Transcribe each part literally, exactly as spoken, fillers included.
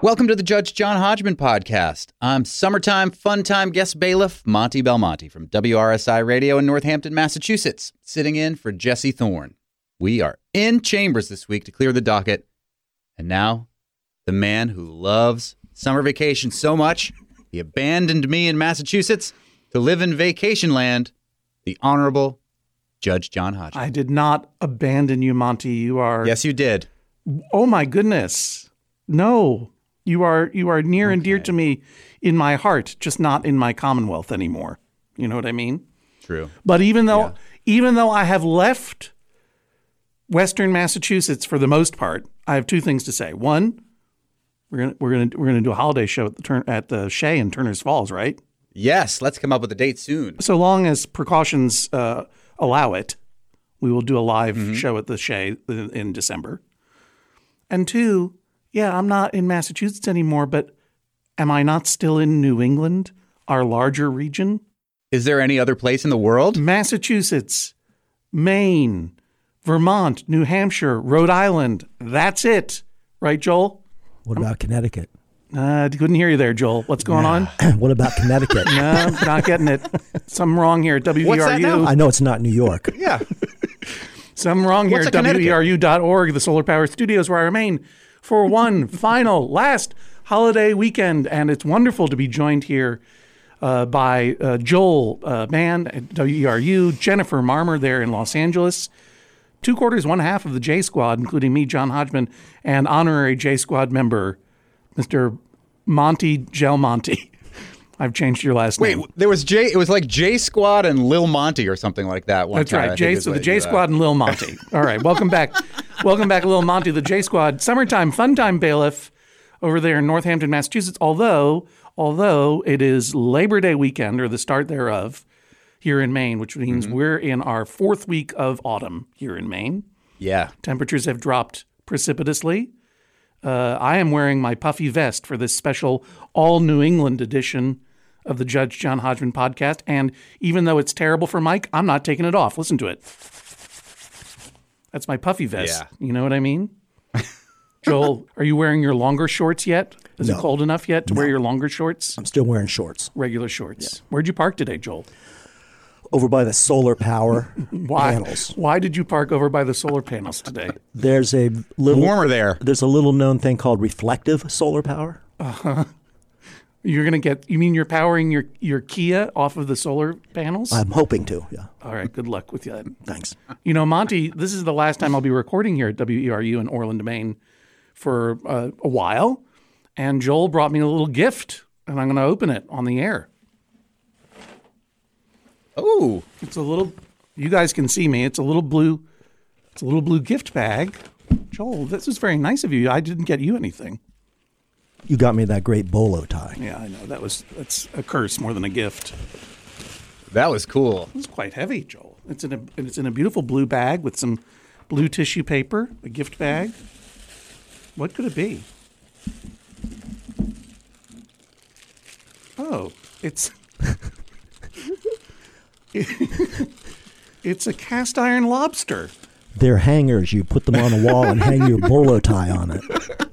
Welcome to the Judge John Hodgman podcast. I'm summertime fun time guest bailiff Monty Belmonte from W R S I Radio in Northampton, Massachusetts, sitting in for Jesse Thorne. We are in chambers this week to clear the docket. And now, the man who loves summer vacation so much, he abandoned me in Massachusetts to live in vacation land, the Honorable Judge John Hodgman. I did not abandon you, Monty. You are... Yes, you did. Oh, my goodness. No. You are you are near Okay. and dear to me in my heart, just not in my Commonwealth anymore. You know what I mean? True. But even though Yeah. even though I have left Western Massachusetts for the most part, I have two things to say. One, we're gonna we're gonna we're gonna do a holiday show at the turn at the Shea in Turner's Falls, right? Yes, let's come up with a date soon. So long as precautions uh, allow it, we will do a live Mm-hmm. show at the Shea in, in December. And two, yeah, I'm not in Massachusetts anymore, but am I not still in New England, our larger region? Is there any other place in the world? Massachusetts, Maine, Vermont, New Hampshire, Rhode Island. That's it. Right, Joel? What about Connecticut? Uh, couldn't hear you there, Joel. What's going on? What about Connecticut? No, not getting it. Something wrong here at W E R U. What's that now? I know it's not New York. Yeah. Something wrong here What's at a Connecticut? W E R U dot org, the Solar Power Studios, where I remain for one final, last holiday weekend. And it's wonderful to be joined here uh, by uh, Joel uh, Mann at W E R U, Jennifer Marmer there in Los Angeles, two quarters, one half of the J Squad, including me, John Hodgman, and honorary J Squad member, Mister Monty Gelmonte. I've changed your last Wait, name. there was J. It was like J Squad and Lil Monty or something like that. One That's time, I right. think J, is so the what J you, uh, Squad and Lil Monty. All right. Welcome back. Welcome back, Lil Monty, the J Squad. Summertime fun time bailiff over there in Northampton, Massachusetts. Although, although it is Labor Day weekend or the start thereof here in Maine, which means Mm-hmm. we're in our fourth week of autumn here in Maine. Yeah. Temperatures have dropped precipitously. Uh, I am wearing my puffy vest for this special all New England edition of the Judge John Hodgman podcast. And even though it's terrible for Mike, I'm not taking it off. Listen to it. That's my puffy vest. Yeah. You know what I mean? Joel, are you wearing your longer shorts yet? Is it No. cold enough yet to wear your longer shorts? I'm still wearing shorts. Regular shorts. Where'd you park today, Joel? Over by the solar power Why? panels. Why did you park over by the solar panels today? There's a little Warmer there. There's a little known thing called reflective solar power. You're going to get, you mean you're powering your, your Kia off of the solar panels? I'm hoping to. Yeah. All right, good luck with that. Thanks. You know, Monty, this is the last time I'll be recording here at W E R U in Orland, Maine for uh, a while. And Joel brought me a little gift, and I'm going to open it on the air. Oh, It's a little, you guys can see me. It's a little blue, it's a little blue gift bag. Joel, this is very nice of you. I didn't get you anything. You got me that great bolo tie. Yeah, I know. That was, that's a curse more than a gift. that was cool. It's quite heavy, Joel. It's in a, it's in a beautiful blue bag with some blue tissue paper, a gift bag. What could it be? Oh, it's it's a cast iron lobster. They're hangers. You put them on a wall and hang your bolo tie on it.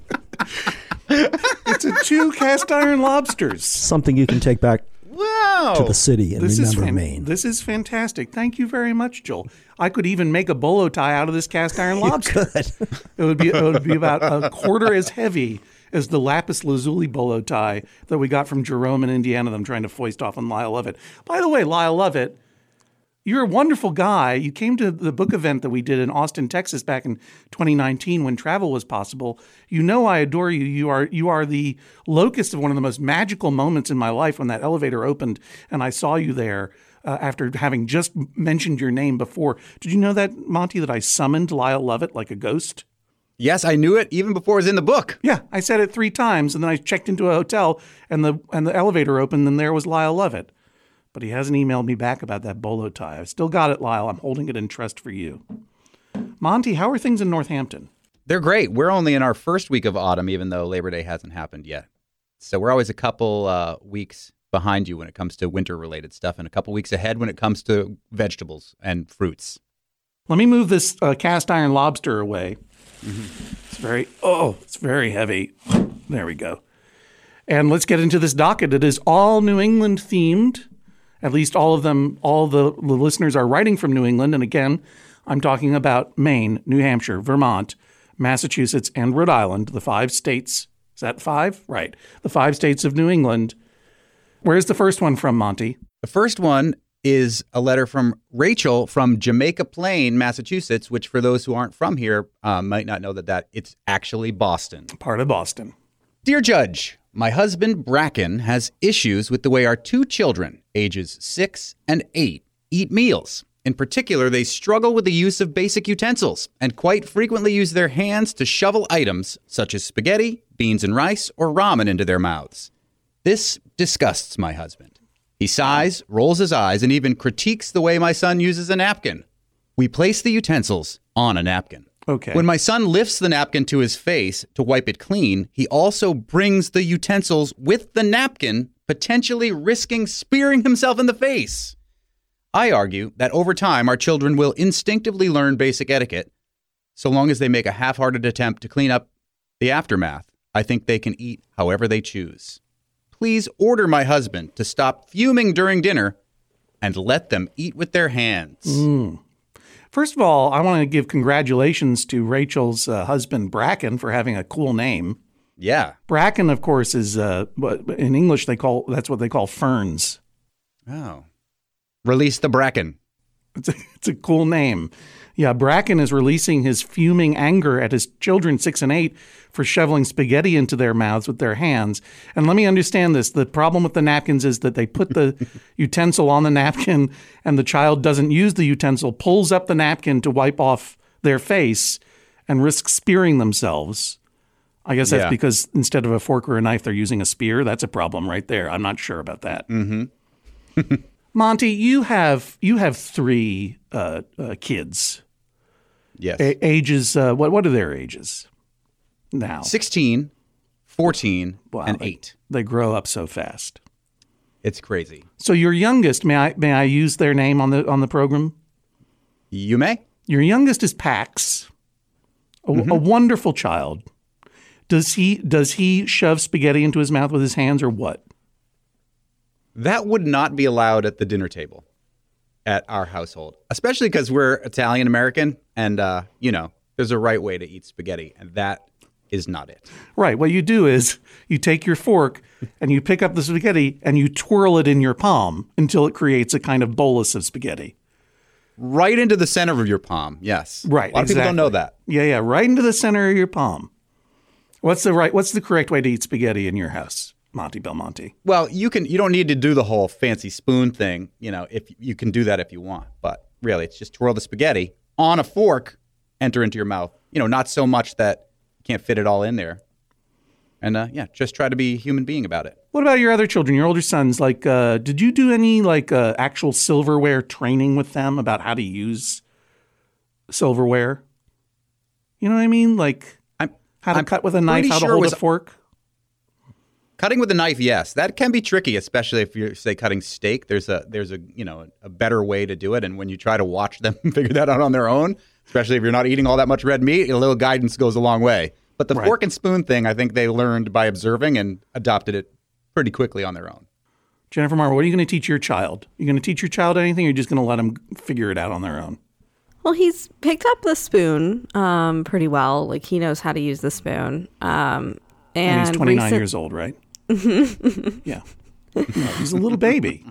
It's a two cast iron lobsters. Something you can take back Wow. to the city and This is remember fan- Maine. This is fantastic. Thank you very much, Joel. I could even make a bolo tie out of this cast iron lobster. Good. It would be it would be about a quarter as heavy as the lapis lazuli bolo tie that we got from Jerome in Indiana that I'm trying to foist off on Lyle Lovett. By the way, Lyle Lovett, you're a wonderful guy. You came to the book event that we did in Austin, Texas back in twenty nineteen when travel was possible. You know I adore you. You are you are the locus of one of the most magical moments in my life when that elevator opened and I saw you there uh, after having just mentioned your name before. Did you know that, Monty, that I summoned Lyle Lovett like a ghost? Yes, I knew it even before it was in the book. Yeah, I said it three times, and then I checked into a hotel, and the and the elevator opened, and there was Lyle Lovett. But he hasn't emailed me back about that bolo tie. I've still got it, Lyle. I'm holding it in trust for you. Monty, how are things in Northampton? They're great. We're only in our first week of autumn, even though Labor Day hasn't happened yet. So we're always a couple uh, weeks behind you when it comes to winter-related stuff, and a couple weeks ahead when it comes to vegetables and fruits. Let me move this uh, cast iron lobster away. Mm-hmm. It's very, oh, it's very heavy. There we go. And let's get into this docket. It is all New England themed. At least all of them, all the, the listeners are writing from New England. And again, I'm talking about Maine, New Hampshire, Vermont, Massachusetts, and Rhode Island, the five states. Is that five? Right. The five states of New England. Where's the first one from, Monty? The first one is a letter from Rachel from Jamaica Plain, Massachusetts, which for those who aren't from here uh, might not know that, that it's actually Boston. Part of Boston. Dear Judge, my husband Bracken has issues with the way our two children, ages six and eight, eat meals. In particular, they struggle with the use of basic utensils and quite frequently use their hands to shovel items such as spaghetti, beans and rice, or ramen into their mouths. This disgusts my husband. He sighs, rolls his eyes, and even critiques the way my son uses a napkin. We place the utensils on a napkin. Okay. When my son lifts the napkin to his face to wipe it clean, he also brings the utensils with the napkin, potentially risking spearing himself in the face. I argue that over time, our children will instinctively learn basic etiquette. So long as they make a half-hearted attempt to clean up the aftermath, I think they can eat however they choose. Please order my husband to stop fuming during dinner and let them eat with their hands. Mm. First of all, I want to give congratulations to Rachel's uh, husband, Bracken, for having a cool name. Yeah. Bracken, of course, is uh, in English they call that's what they call ferns. Oh. Release the Bracken. It's a, it's a cool name. Yeah, Bracken is releasing his fuming anger at his children, six and eight, for shoveling spaghetti into their mouths with their hands. And let me understand this. The problem with the napkins is that they put the utensil on the napkin and the child doesn't use the utensil, pulls up the napkin to wipe off their face and risks spearing themselves. I guess that's yeah. because instead of a fork or a knife, they're using a spear. That's a problem right there. I'm not sure about that. Mm-hmm. Monty, you have you have three uh, uh, kids. Yes. A- ages, uh, what what are their ages now? sixteen, fourteen, Wow, and they, eight. They grow up so fast. It's crazy. So your youngest, may I may I use their name on the on the program? You may. Your youngest is Pax, a, Mm-hmm. a wonderful child. Does he does he shove spaghetti into his mouth with his hands or what? That would not be allowed at the dinner table at our household, especially because we're Italian American and, uh, you know, there's a right way to eat spaghetti, and that is not it. Right. What you do is you take your fork and you pick up the spaghetti and you twirl it in your palm until it creates a kind of bolus of spaghetti. Right into the center of your palm, yes. Right. A lot of people exactly. don't know that. Yeah, yeah. Right into the center of your palm. What's the right? What's the correct way to eat spaghetti in your house, Monty Belmonte? Well, you can. You don't need to do the whole fancy spoon thing. You know, if you can do that if you want, but really, it's just twirl the spaghetti on a fork, enter into your mouth. You know, not so much that you can't fit it all in there. And uh, yeah, just try to be a human being about it. What about your other children, your older sons? Like, uh, did you do any like uh, actual silverware training with them about how to use silverware? You know what I mean? Like I'm, how to I'm cut with a knife, pretty how to sure hold it was- a fork. Cutting with a knife, yes, that can be tricky, especially if you're, say, cutting steak. There's a there's a you know a better way to do it, and when you try to watch them figure that out on their own, especially if you're not eating all that much red meat, a little guidance goes a long way. But the Right. fork and spoon thing, I think they learned by observing and adopted it pretty quickly on their own. Jennifer Marr, what are you going to teach your child? You going to teach your child anything, or are you just going to let them figure it out on their own? Well, he's picked up the spoon um, pretty well. Like, he knows how to use the spoon. Um, and, And he's twenty-nine recent- years old, right? Yeah. No, he's a little baby.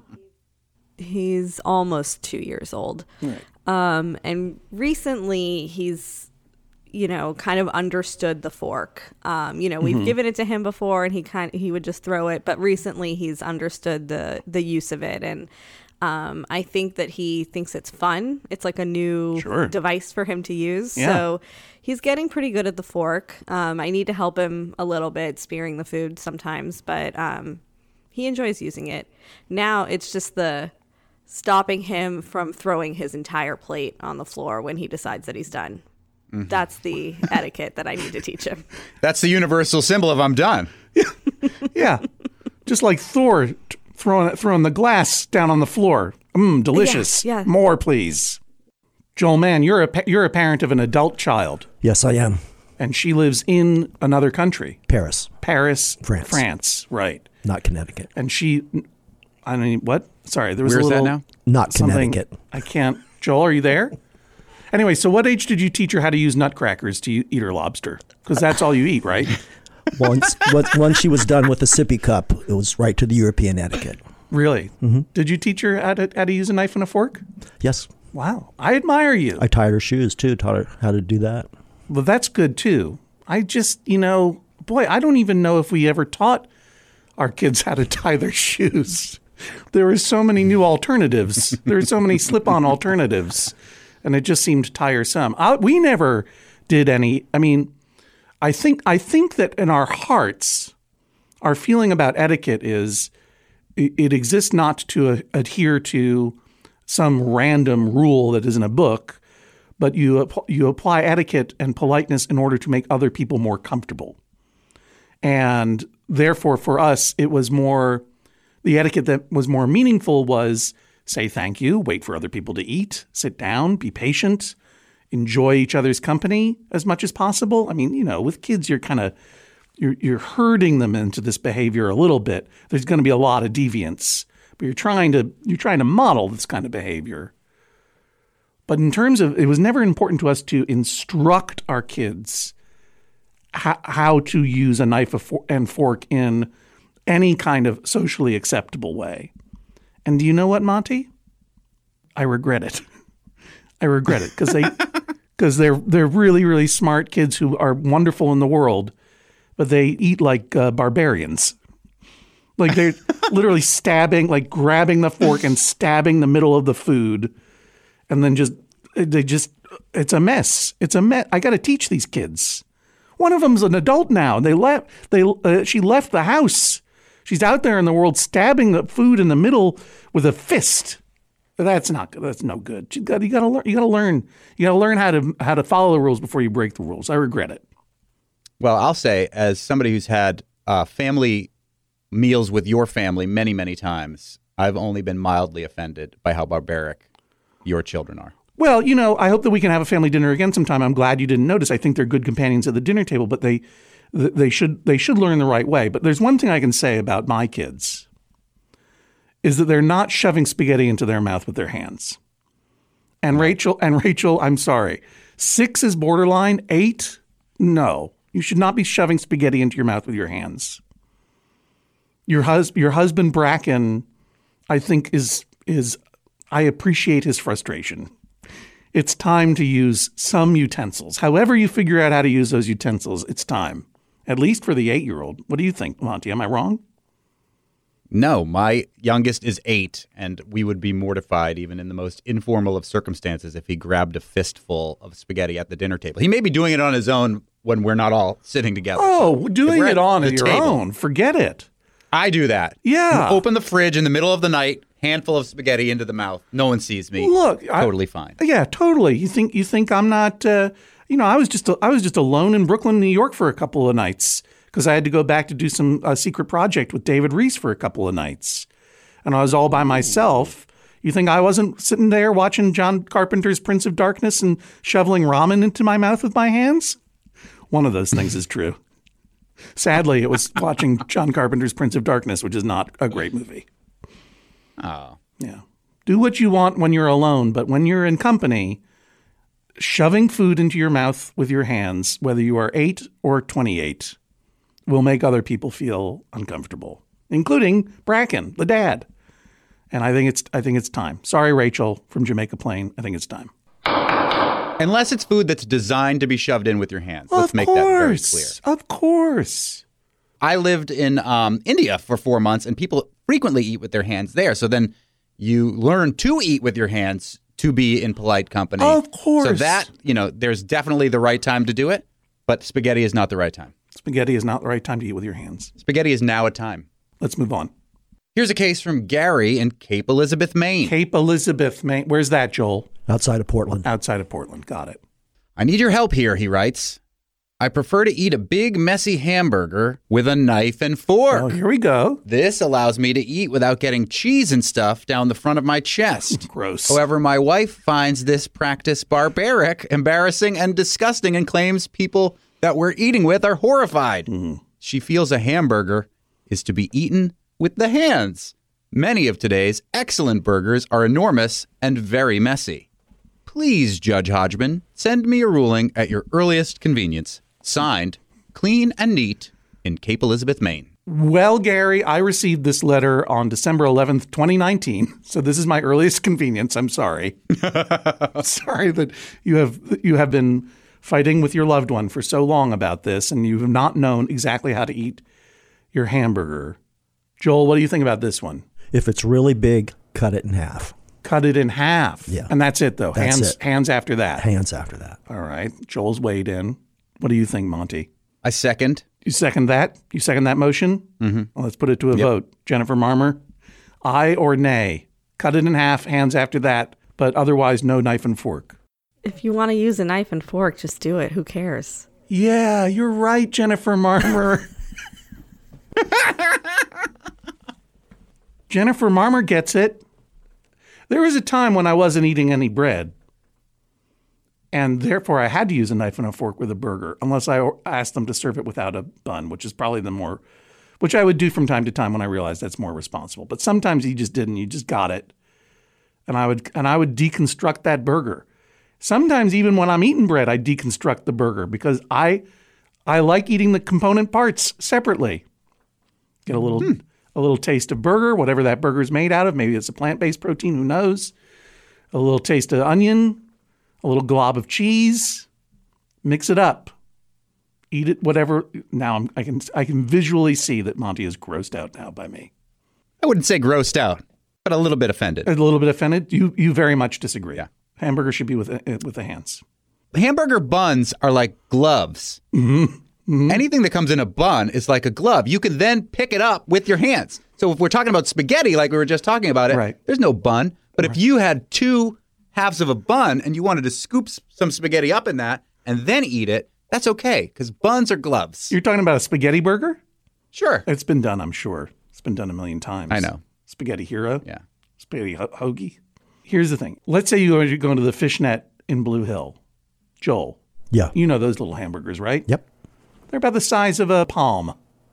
He's almost two years old. Right. Um, and recently he's, you know, kind of understood the fork. Um, you know, we've Mm-hmm. given it to him before and he kind he would just throw it. But recently he's understood the, the use of it. And um, I think that he thinks it's fun. It's like a new Sure. device for him to use. Yeah. So he's getting pretty good at the fork. Um, I need to help him a little bit spearing the food sometimes, but um, he enjoys using it. Now it's just the stopping him from throwing his entire plate on the floor when he decides that he's done. Mm-hmm. That's the etiquette that I need to teach him. That's the universal symbol of I'm done. Yeah. Just like Thor t- throwing throwing the glass down on the floor. Mmm, delicious. Yeah, yeah. More, please. Joel Mann, you're a pa- you're a parent of an adult child. Yes, I am. And she lives in another country, Paris, Paris, France. France, right? not Connecticut. And she, I mean, what? Sorry, there was Where's a little that now? Not something. Connecticut. I can't. Joel, are you there? Anyway, so what age did you teach her how to use nutcrackers to eat her lobster? Because that's all you eat, right? Once, once once she was done with the sippy cup, it was right to the European etiquette. Really? Mm-hmm. Did you teach her how to, how to use a knife and a fork? Yes. Wow, I admire you. I tied her shoes, too, taught her how to do that. Well, that's good, too. I just, you know, boy, I don't even know if we ever taught our kids how to tie their shoes. There are so many new alternatives. There are so many slip-on alternatives, and it just seemed tiresome. I, we never did any. I mean, I think I think that in our hearts, our feeling about etiquette is it, it exists not to uh, adhere to some random rule that is in a book, but you you apply etiquette and politeness in order to make other people more comfortable. And therefore, for us, it was more, the etiquette that was more meaningful was say thank you, wait for other people to eat, sit down, be patient, enjoy each other's company as much as possible. I mean, you know, with kids, you're kind of, you're, you're herding them into this behavior a little bit. There's going to be a lot of deviance, but you're trying to, you're trying to model this kind of behavior. But in terms of, it was never important to us to instruct our kids how, how to use a knife and fork in any kind of socially acceptable way. And do you know what, Monty? I regret it. I regret it because they, because they're they're really really smart kids who are wonderful in the world, but they eat like uh, barbarians. Like they're literally stabbing, like grabbing the fork and stabbing the middle of the food, and then just they just it's a mess. It's a mess. I got to teach these kids. One of them's an adult now. They left. They uh, she left the house. She's out there in the world stabbing the food in the middle with a fist. That's not good. That's no good. You got you got to learn. You got to learn. You got to learn how to how to follow the rules before you break the rules. I regret it. Well, I'll say, as somebody who's had uh, family meals with your family many, many times, I've only been mildly offended by how barbaric your children are. Well, you know, I hope that we can have a family dinner again sometime. I'm glad you didn't notice. I think they're good companions at the dinner table, but they they should they should learn the right way. But there's one thing I can say about my kids is that they're not shoving spaghetti into their mouth with their hands. And Rachel, and Rachel, I'm sorry, six is borderline, eight, no. You should not be shoving spaghetti into your mouth with your hands. Your hus- your husband, Bracken, I think is is I appreciate his frustration. It's time to use some utensils. However you figure out how to use those utensils, it's time. At least for the eight-year-old. What do you think, Monty? Am I wrong? No, my youngest is eight, and we would be mortified even in the most informal of circumstances if he grabbed a fistful of spaghetti at the dinner table. He may be doing it on his own when we're not all sitting together. Oh, So doing if we're it at on the your table, own. Forget it. I do that. Yeah. Open the fridge in the middle of the night, handful of spaghetti into the mouth. No one sees me. Look, totally I, fine. Yeah, totally. You think you think I'm not? Uh, you know, I was just I was just alone in Brooklyn, New York for a couple of nights because I had to go back to do some uh, secret project with David Reese for a couple of nights, and I was all by myself. You think I wasn't sitting there watching John Carpenter's Prince of Darkness and shoveling ramen into my mouth with my hands? One of those things is true. Sadly, it was watching John Carpenter's Prince of Darkness, which is not a great movie. Oh. Yeah. Do what you want when you're alone, but when you're in company, shoving food into your mouth with your hands, whether you are eight or twenty-eight, will make other people feel uncomfortable, including Bracken, the dad. And I think it's I think it's time. Sorry, Rachel from Jamaica Plain. I think it's time. Unless it's food that's designed to be shoved in with your hands. Well, Let's of make course, that very clear. Of course. I lived in um, India for four months, and people frequently eat with their hands there. So then you learn to eat with your hands to be in polite company. Of course. So that, you know, there's definitely the right time to do it, but spaghetti is not the right time. Spaghetti is not the right time to eat with your hands. Spaghetti is now a time. Let's move on. Here's a case from Gary in Cape Elizabeth, Maine. Cape Elizabeth, Maine. Where's that, Joel? Outside of Portland. Outside of Portland. Got it. I need your help here, he writes. I prefer to eat a big, messy hamburger with a knife and fork. Oh, here we go. This allows me to eat without getting cheese and stuff down the front of my chest. Gross. However, my wife finds this practice barbaric, embarrassing, and disgusting and claims people that we're eating with are horrified. Mm-hmm. She feels a hamburger is to be eaten with the hands. Many of today's excellent burgers are enormous and very messy. Please, Judge Hodgman, send me a ruling at your earliest convenience. Signed, Clean and Neat, in Cape Elizabeth, Maine. Well, Gary, I received this letter on December eleventh, twenty nineteen. So this is my earliest convenience. I'm sorry. Sorry that you have you have been fighting with your loved one for so long about this, and you have not known exactly how to eat your hamburger. Joel, what do you think about this one? If it's really big, cut it in half. Cut it in half. Yeah. And that's it, though. That's hands it. hands after that. Hands after that. All right. Joel's weighed in. What do you think, Monty? I second. You second that? You second that motion? Mm-hmm. Well, let's put it to a Yep. vote. Jennifer Marmer, aye or nay? Cut it in half, hands after that, but otherwise no knife and fork. If you want to use a knife and fork, just do it. Who cares? Yeah, you're right, Jennifer Marmer. Jennifer Marmer gets it. There was a time when I wasn't eating any bread, and therefore I had to use a knife and a fork with a burger, unless I asked them to serve it without a bun, which is probably the more, which I would do from time to time when I realized that's more responsible. But sometimes you just didn't. You just got it, and I would and I would deconstruct that burger. Sometimes even when I'm eating bread, I deconstruct the burger because I I like eating the component parts separately. Get a little hmm. a little taste of burger, whatever that burger is made out of. Maybe it's a plant-based protein, who knows? A little taste of onion, a little glob of cheese. Mix it up. Eat it, whatever. Now I'm, I can I can visually see that Monty is grossed out now by me. I wouldn't say grossed out, but a little bit offended. A little bit offended. You you very much disagree. Yeah. Hamburger should be with with the hands. Hamburger buns are like gloves. Mm-hmm. Mm-hmm. Anything that comes in a bun is like a glove. You can then pick it up with your hands. So if we're talking about spaghetti, like we were just talking about it, right. There's no bun. But right. if you had two halves of a bun and you wanted to scoop some spaghetti up in that and then eat it, that's okay because buns are gloves. You're talking about a spaghetti burger? Sure. It's been done, I'm sure. It's been done a million times. I know. Spaghetti Hero? Yeah. Spaghetti ho- hoagie? Here's the thing. Let's say you are going to the Fishnet in Blue Hill. Joel. Yeah. You know those little hamburgers, right? Yep. They're about the size of a palm.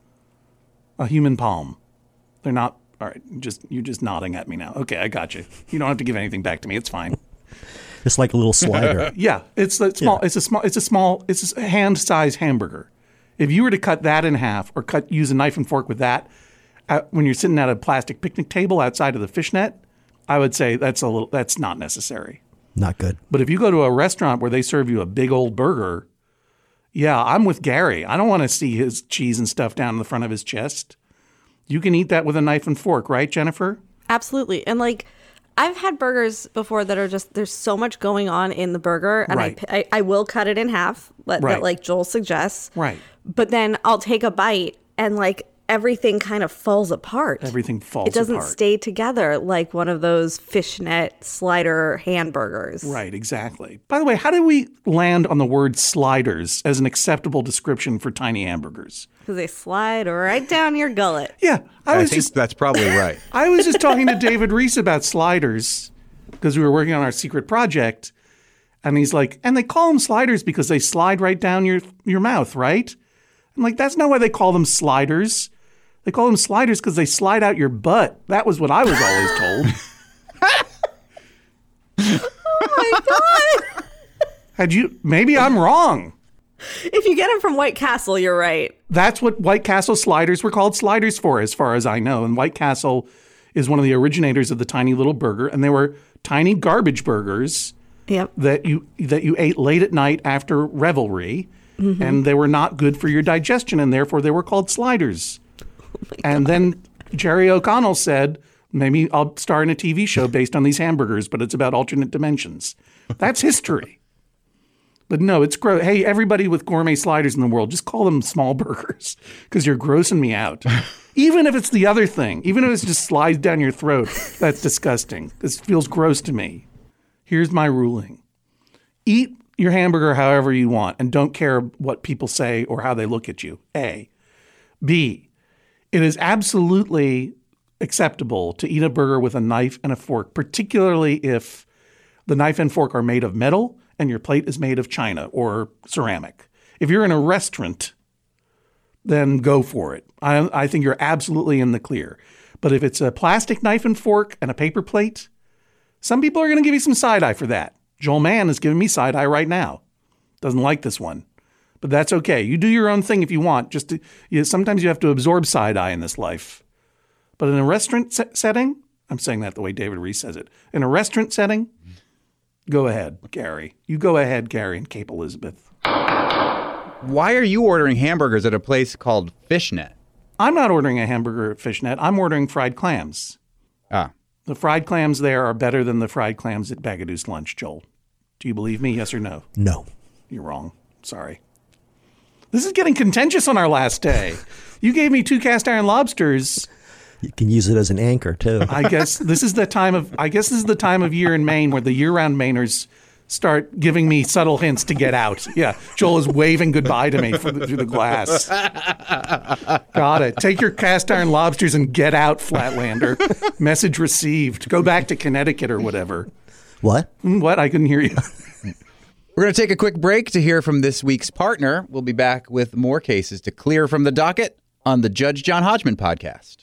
A human palm. They're not, all right, just you're just nodding at me now. Okay, I got you. You don't have to give anything back to me. It's fine. It's like a little slider. Yeah, it's a small. Yeah. It's a small. It's a small. It's a hand-sized hamburger. If you were to cut that in half, or cut use a knife and fork with that, uh, when you're sitting at a plastic picnic table outside of the Fishnet, I would say that's a little. That's not necessary. Not good. But if you go to a restaurant where they serve you a big old burger, yeah, I'm with Gary. I don't want to see his cheese and stuff down in the front of his chest. You can eat that with a knife and fork, right, Jennifer? Absolutely. And like, I've had burgers before that are just, there's so much going on in the burger. And Right. I, I, I will cut it in half, let, Right. that like Joel suggests. Right. But then I'll take a bite and like everything kind of falls apart. Everything falls It doesn't apart. stay together like one of those fishnet slider hamburgers. Right, exactly. By the way, how did we land on the word sliders as an acceptable description for tiny hamburgers? Because they slide right down your gullet. Yeah, I I was think just that's probably right. I was just talking to David Reese about sliders because we were working on our secret project, and he's like, and they call them sliders because they slide right down your your mouth, right? I'm like, that's not why they call them sliders. They call them sliders because they slide out your butt. That was what I was always told. Oh my God. Had you? Maybe I'm wrong. If you get them from White Castle, you're right. That's what White Castle sliders were called sliders for, as far as I know. And White Castle is one of the originators of the tiny little burger, and they were tiny garbage burgers Yep. that you that you ate late at night after revelry, Mm-hmm. and they were not good for your digestion, and therefore they were called sliders. Oh And then Jerry O'Connell said, maybe I'll star in a T V show based on these hamburgers, but it's about alternate dimensions. That's history. But no, it's gross. Hey, everybody with gourmet sliders in the world, just call them small burgers because you're grossing me out. Even if it's the other thing, even if it just slides down your throat, that's disgusting. This feels gross to me. Here's my ruling. Eat your hamburger however you want and don't care what people say or how they look at you. A. B. It is absolutely acceptable to eat a burger with a knife and a fork, particularly if the knife and fork are made of metal and your plate is made of china or ceramic. If you're in a restaurant, then go for it. I, I think you're absolutely in the clear. But if it's a plastic knife and fork and a paper plate, some people are going to give you some side-eye for that. Joel Mann is giving me side-eye right now. Doesn't like this one. But that's okay. You do your own thing if you want. Just to, you, sometimes you have to absorb side-eye in this life. But in a restaurant se- setting, I'm saying that the way David Reese says it. In a restaurant setting, go ahead, Gary. You go ahead, Gary, and Cape Elizabeth. Why are you ordering hamburgers at a place called Fishnet? I'm not ordering a hamburger at Fishnet. I'm ordering fried clams. Ah. The fried clams there are better than the fried clams at Bagadoo's Lunch, Joel. Do you believe me, yes or no? No. You're wrong. Sorry. This is getting contentious on our last day. You gave me two cast iron lobsters. You can use it as an anchor, too. I guess this is the time of I guess this is the time of year in Maine where the year-round Mainers start giving me subtle hints to get out. Yeah, Joel is waving goodbye to me through the, through the glass. Got it. Take your cast iron lobsters and get out, Flatlander. Message received. Go back to Connecticut or whatever. What? What? I couldn't hear you. We're going to take a quick break to hear from this week's partner. We'll be back with more cases to clear from the docket on the Judge John Hodgman podcast.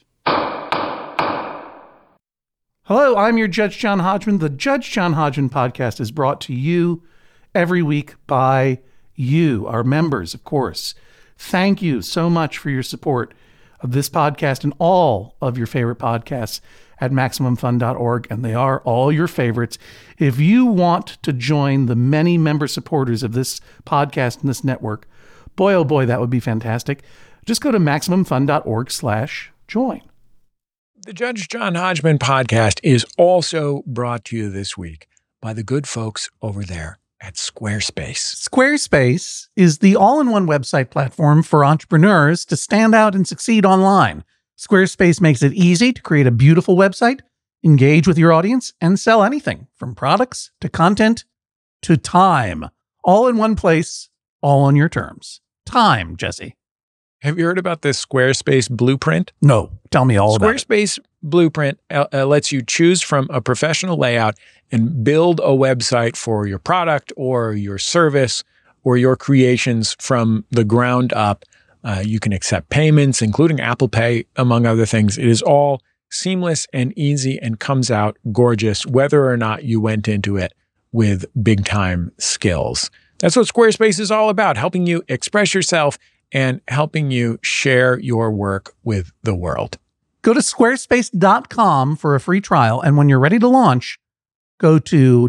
Hello, I'm your Judge John Hodgman. The Judge John Hodgman podcast is brought to you every week by you, our members, of course. Thank you so much for your support of this podcast and all of your favorite podcasts at Maximum Fun dot org, and they are all your favorites. If you want to join the many member supporters of this podcast and this network, boy, oh boy, that would be fantastic. Just go to Maximum Fun dot org slash join. The Judge John Hodgman podcast is also brought to you this week by the good folks over there at Squarespace. Squarespace is the all-in-one website platform for entrepreneurs to stand out and succeed online. Squarespace makes it easy to create a beautiful website, engage with your audience, and sell anything from products to content to time. All in one place, all on your terms. Time, Jesse. Have you heard about this Squarespace blueprint? No, tell me all about it. Squarespace blueprint uh, uh, lets you choose from a professional layout and build a website for your product or your service or your creations from the ground up. Uh, you can accept payments, including Apple Pay, among other things. It is all seamless and easy and comes out gorgeous, whether or not you went into it with big time skills. That's what Squarespace is all about, helping you express yourself and helping you share your work with the world. Go to squarespace dot com for a free trial, and when you're ready to launch, go to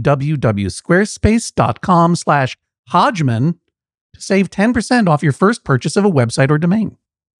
www.squarespace.com slash Hodgman to save ten percent off your first purchase of a website or domain.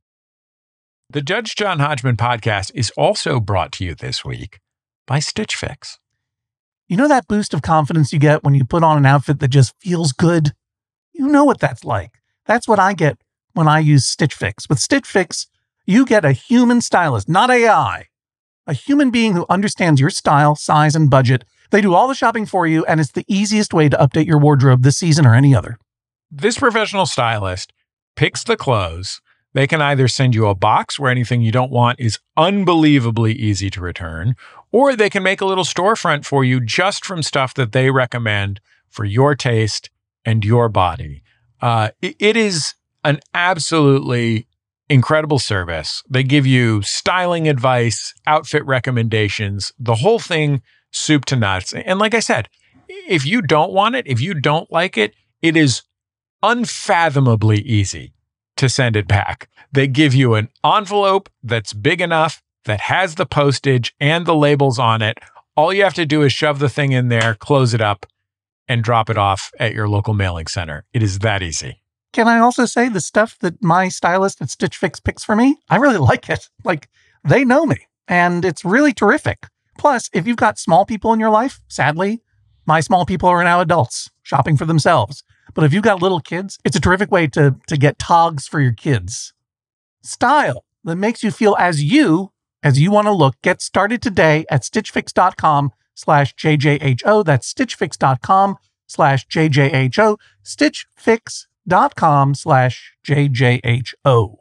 The Judge John Hodgman podcast is also brought to you this week by Stitch Fix. You know that boost of confidence you get when you put on an outfit that just feels good? You know what that's like. That's what I get when I use Stitch Fix. With Stitch Fix, you get a human stylist, not A I. A human being who understands your style, size, and budget. They do all the shopping for you, and it's the easiest way to update your wardrobe this season or any other. This professional stylist picks the clothes. They can either send you a box where anything you don't want is unbelievably easy to return, or they can make a little storefront for you just from stuff that they recommend for your taste and your body. Uh, it, it is an absolutely incredible service. They give you styling advice, outfit recommendations, the whole thing, soup to nuts. And like I said, if you don't want it, if you don't like it, it is unfathomably easy to send it back. They give you an envelope that's big enough, that has the postage and the labels on it. All you have to do is shove the thing in there, close it up, and drop it off at your local mailing center. It is that easy. Can I also say the stuff that my stylist at Stitch Fix picks for me? I really like it. Like, they know me, and it's really terrific. Plus, if you've got small people in your life, sadly, my small people are now adults shopping for themselves. But if you've got little kids, it's a terrific way to, to get togs for your kids. Style that makes you feel as you, as you want to look. Get started today at stitchfix.com slash JJHO. That's stitchfix.com slash JJHO. Stitchfix.com slash JJHO.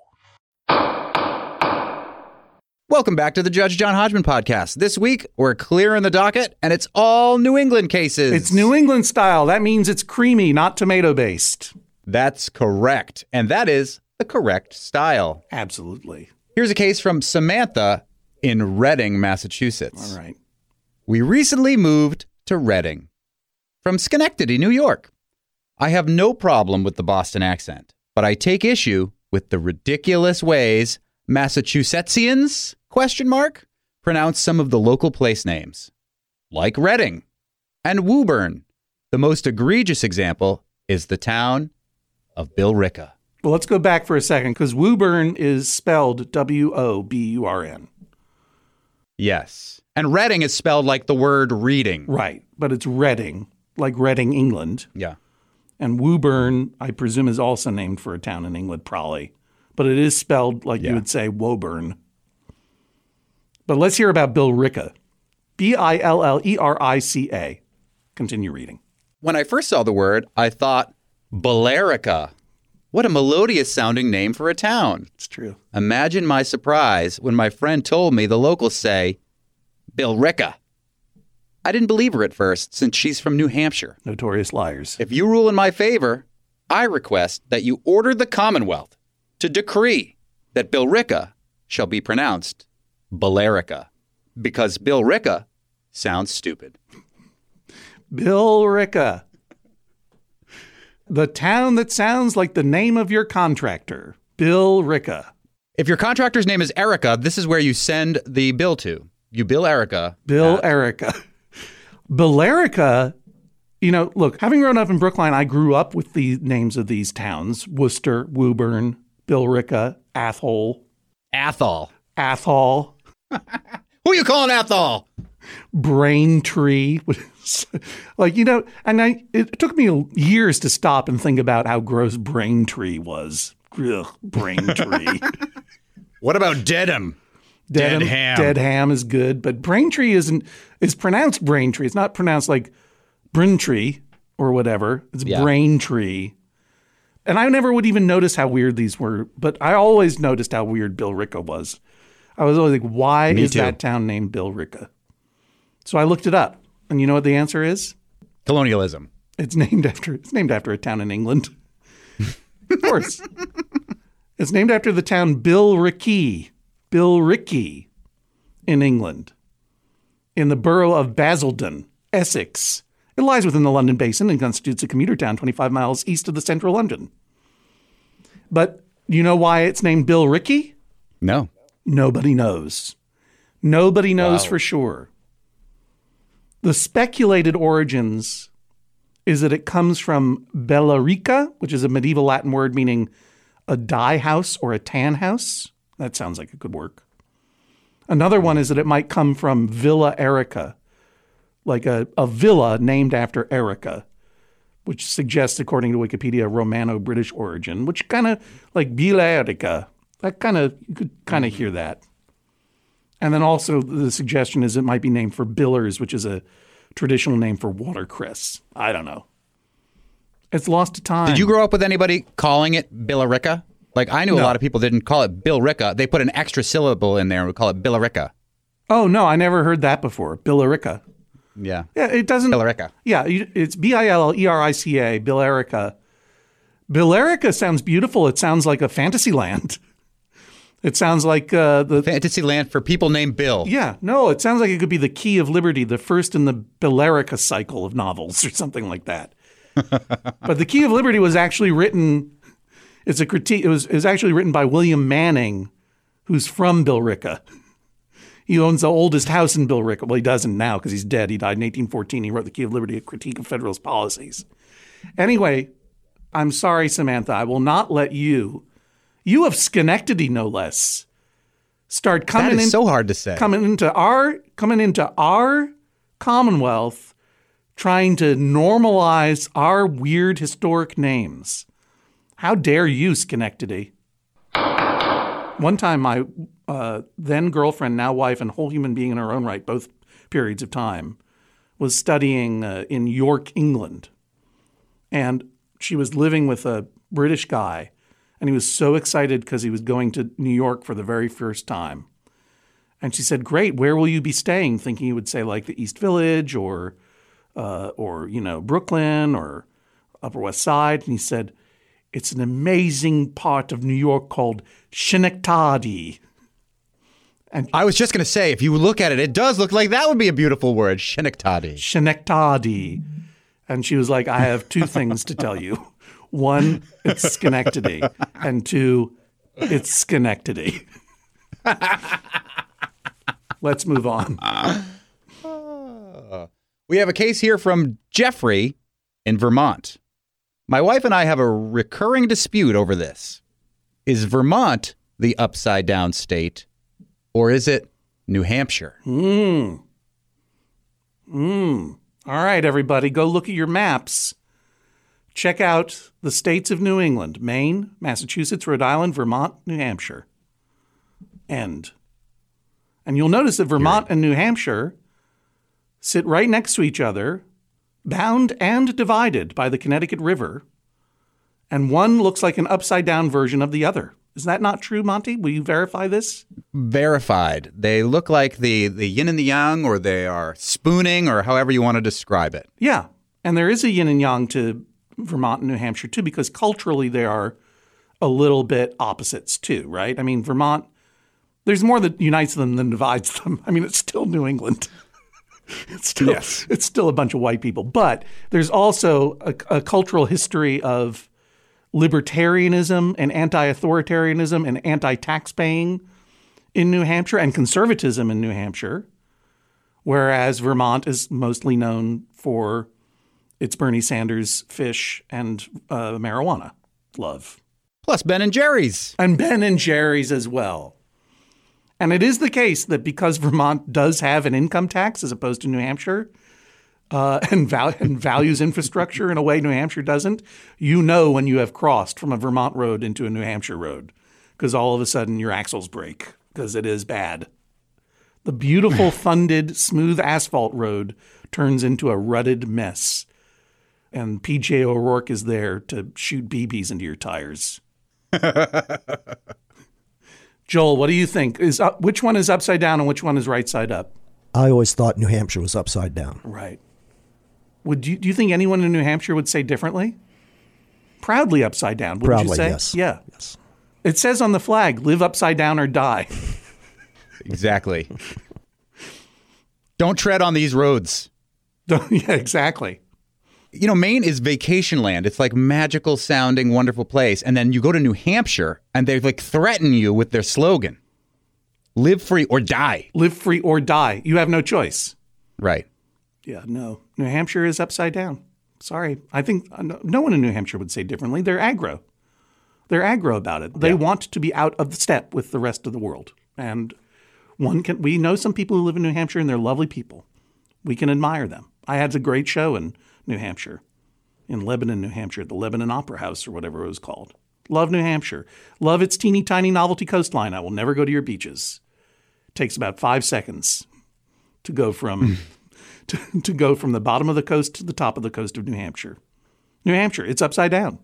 Welcome back to the Judge John Hodgman podcast. This week, we're clearing the docket, and it's all New England cases. It's New England style. That means it's creamy, not tomato-based. That's correct. And that is the correct style. Absolutely. Here's a case from Samantha in Reading, Massachusetts. All right. We recently moved to Reading from Schenectady, New York. I have no problem with the Boston accent, but I take issue with the ridiculous ways Massachusettsians, question mark, pronounce some of the local place names, like Reading and Woburn. The most egregious example is the town of Billerica. Well, let's go back for a second, because Woburn is spelled W O B U R N. Yes. And Reading is spelled like the word reading. Right. But it's Reading, like Reading, England. Yeah. And Woburn, I presume, is also named for a town in England, probably. But it is spelled like Yeah. you would say Woburn. But let's hear about Billerica. B I L L E R I C A. Continue reading. When I first saw the word, I thought, Billerica. What a melodious sounding name for a town. It's true. Imagine my surprise when my friend told me the locals say, Billerica. I didn't believe her at first, since she's from New Hampshire. Notorious liars. If you rule in my favor, I request that you order the Commonwealth to decree that Billerica shall be pronounced Billerica, because Billerica sounds stupid. Billerica. The town that sounds like the name of your contractor. Billerica. If your contractor's name is Erica, this is where you send the bill to. You bill Erica. Bill at- Erica. Billerica, you know, look, having grown up in Brookline, I grew up with the names of these towns. Worcester, Woburn, Billerica, Athol. Athol. Athol. Who are you calling Athol? Braintree. Like, you know, and I, it took me years to stop and think about how gross Braintree was. Ugh, Braintree. What about Dedham? Dedham, Dedham. Dedham is good, but Braintree isn't, is pronounced Braintree. It's not pronounced like Braintree or whatever. It's Yeah. Braintree. And I never would even notice how weird these were, but I always noticed how weird Billerica was. I was always like, why Me is too. that town named Billerica? So I looked it up. And you know what the answer is? Colonialism. It's named after it's named after a town in England. Of course. It's named after the town Bilrickie. Bilrickie in England. In the borough of Basildon, Essex. It lies within the London Basin and constitutes a commuter town twenty-five miles east of the central London. But you know why it's named Bilrickie? No. Nobody knows. Nobody knows Wow. for sure. The speculated origins is that it comes from Bellarica, which is a medieval Latin word meaning a dye house or a tan house. That sounds like it could work. Another one is that it might come from Villa Erica, like a, a villa named after Erica, which suggests, according to Wikipedia, Romano-British origin, which kind of like Villa Erica. That kind of, you could kind of hear that. And then also the suggestion is it might be named for billers, which is a traditional name for watercress. I don't know. It's lost to time. Did you grow up with anybody calling it Billerica? Like, I knew No. a lot of people didn't call it Billerica. They put an extra syllable in there and would call it Billerica. Oh, no, I never heard that before. Billerica. Yeah. Yeah, it doesn't. Billerica. Yeah, you- it's B I L L E R I C A, Billerica. Billerica sounds beautiful. It sounds like a fantasy land. It sounds like uh, the Fantasyland for people named Bill. Yeah, no, it sounds like it could be the Key of Liberty, the first in the Billerica cycle of novels or something like that. But the Key of Liberty was actually written, it's a critique, it was, it was actually written by William Manning, who's from Billerica. He owns the oldest house in Billerica. Well, he doesn't now because he's dead. He died in eighteen fourteen. He wrote the Key of Liberty, a critique of Federalist policies. Anyway, I'm sorry, Samantha, I will not let you, you of Schenectady no less, start coming That is in so hard to say. coming into our coming into our Commonwealth, trying to normalize our weird historic names. How dare you, Schenectady? One time, my uh, then girlfriend, now wife, and whole human being in her own right, both periods of time, was studying uh, in York, England, and she was living with a British guy. And he was so excited because he was going to New York for the very first time. And she said, great, where will you be staying? Thinking he would say like the East Village or, uh, or you know, Brooklyn or Upper West Side. And he said, It's an amazing part of New York called Schenectady. And I was just going to say, if you look at it, it does look like that would be a beautiful word, Schenectady. Schenectady. And she was like, I have two things to tell you. One, it's Schenectady. And two, it's Schenectady. Let's move on. Uh, we have a case here from Jeffrey in Vermont. My wife and I have a recurring dispute over this. Is Vermont the upside down state, or is it New Hampshire? Hmm. Hmm. All right, everybody, go look at your maps. Check out the states of New England: Maine, Massachusetts, Rhode Island, Vermont, New Hampshire. End. And you'll notice that Vermont and New Hampshire sit right next to each other, bound and divided by the Connecticut River, and one looks like an upside-down version of the other. Is that not true, Monty? Will you verify this? Verified. They look like the, the yin and the yang, or they are spooning, or however you want to describe it. Yeah, and there is a yin and yang to Vermont and New Hampshire, too, because culturally they are a little bit opposites, too, right? I mean, Vermont, there's more that unites them than divides them. I mean, it's still New England. It's still, yes. It's still a bunch of white people. But there's also a, a cultural history of libertarianism and anti-authoritarianism and anti-tax-paying in New Hampshire and conservatism in New Hampshire, whereas Vermont is mostly known for its Bernie Sanders fish and uh, marijuana love. Plus Ben and Jerry's. And Ben and Jerry's as well. And it is the case that because Vermont does have an income tax as opposed to New Hampshire uh, and, val- and values infrastructure in a way New Hampshire doesn't, you know when you have crossed from a Vermont road into a New Hampshire road because all of a sudden your axles break because it is bad. The beautiful funded smooth asphalt road turns into a rutted mess. And P J O'Rourke is there to shoot B Bs into your tires. Joel, what do you think? Is uh, which one is upside down and which one is right side up? I always thought New Hampshire was upside down. Right. Would you, do you think anyone in New Hampshire would say differently? Proudly upside down, wouldn't Proudly, you say? yes. Yeah. Yes. It says on the flag, live upside down or die. Exactly. Don't tread on these roads. Yeah, exactly. You know, Maine is vacation land. It's like magical sounding, wonderful place. And then you go to New Hampshire and they like threaten you with their slogan, live free or die. Live free or die. You have no choice. Right. Yeah, no. New Hampshire is upside down. Sorry. I think uh, no, no one in New Hampshire would say differently. They're aggro. They're aggro about it. They Yeah. want to be out of step with the rest of the world. And one can, we know some people who live in New Hampshire and they're lovely people. We can admire them. I had a great show in New Hampshire, in Lebanon, New Hampshire, at the Lebanon Opera House or whatever it was called. Love New Hampshire. Love its teeny tiny novelty coastline. I will never go to your beaches. It takes about five seconds to go from to, to go from the bottom of the coast to the top of the coast of New Hampshire. New Hampshire, it's upside down.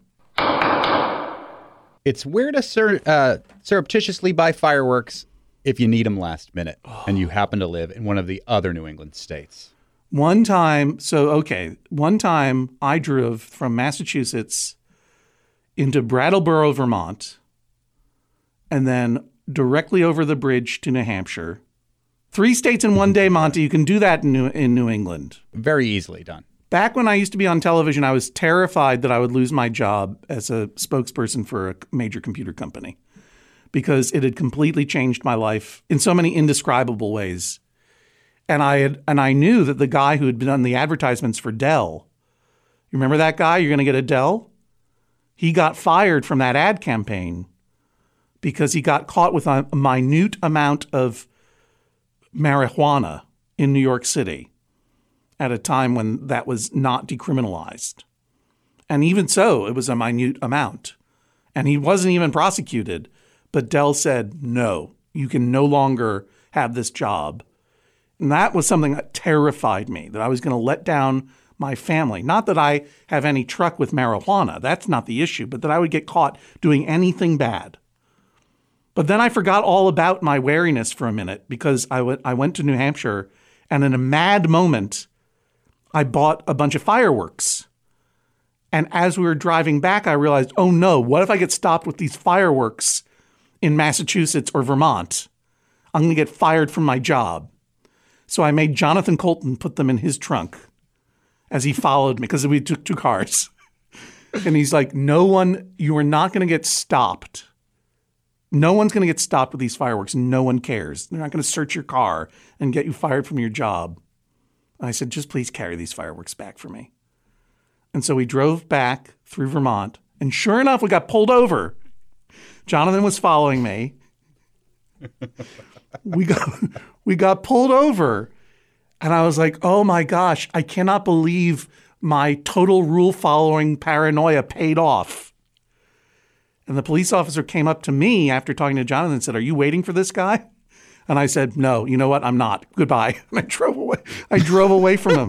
It's where to sur- uh, surreptitiously buy fireworks if you need them last minute and you happen to live in one of the other New England states. One time, so okay, one time I drove from Massachusetts into Brattleboro, Vermont, and then directly over the bridge to New Hampshire. Three states in one day, Monty. You can do that in New, in New England. Very easily done. Back when I used to be on television, I was terrified that I would lose my job as a spokesperson for a major computer company because it had completely changed my life in so many indescribable ways. And I had, and I knew that the guy who had been on the advertisements for Dell, you remember that guy? You're going to get a Dell? He got fired from that ad campaign because he got caught with a minute amount of marijuana in New York City at a time when that was not decriminalized. And even so, it was a minute amount. And he wasn't even prosecuted. But Dell said, no, you can no longer have this job. And that was something that terrified me, that I was going to let down my family. Not that I have any truck with marijuana. That's not the issue, but that I would get caught doing anything bad. But then I forgot all about my wariness for a minute because I went, I went to New Hampshire and in a mad moment, I bought a bunch of fireworks. And as we were driving back, I realized, oh no, what if I get stopped with these fireworks in Massachusetts or Vermont? I'm going to get fired from my job. So I made Jonathan Colton put them in his trunk as he followed me, because we took two cars. And he's like, no one, you are not going to get stopped. No one's going to get stopped with these fireworks. No one cares. They're not going to search your car and get you fired from your job. And I said, just please carry these fireworks back for me. And so we drove back through Vermont. And sure enough, we got pulled over. Jonathan was following me. We got we got pulled over. And I was like, oh my gosh, I cannot believe my total rule following paranoia paid off. And the police officer came up to me after talking to Jonathan and said, are you waiting for this guy? And I said, no, you know what? I'm not. Goodbye. And I drove away. I drove away from him.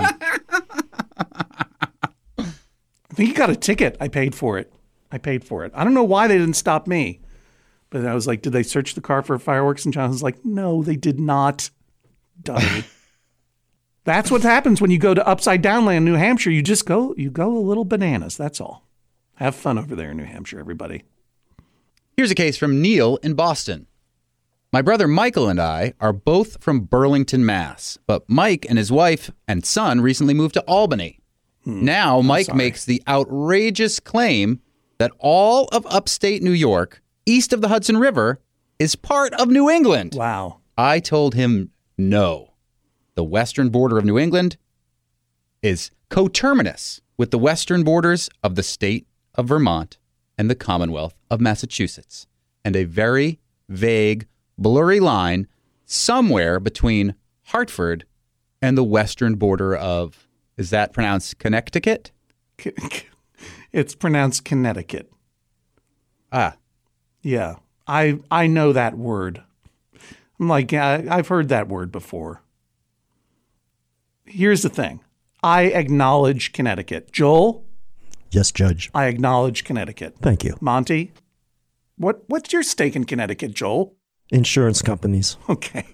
I think he got a ticket. I paid for it. I paid for it. I don't know why they didn't stop me. But I was like, did they search the car for fireworks? And Jonathan's like, no, they did not. Dummy. That's what happens when you go to Upside Down Land, New Hampshire. You just go, you go a little bananas. That's all. Have fun over there in New Hampshire, everybody. Here's a case from Neil in Boston. My brother Michael and I are both from Burlington, Mass. But Mike and his wife and son recently moved to Albany. Hmm. Now Mike makes the outrageous claim that all of upstate New York, east of the Hudson River, is part of New England. Wow. I told him no. The western border of New England is coterminous with the western borders of the state of Vermont and the Commonwealth of Massachusetts, and a very vague, blurry line somewhere between Hartford and the western border of, is that pronounced Connecticut? It's pronounced Connecticut. Ah. Yeah, I I know that word. I'm like, I, I've heard that word before. Here's the thing. I acknowledge Connecticut. Joel? Yes, Judge. I acknowledge Connecticut. Thank you. Monty? What What's your stake in Connecticut, Joel? Insurance companies. Okay.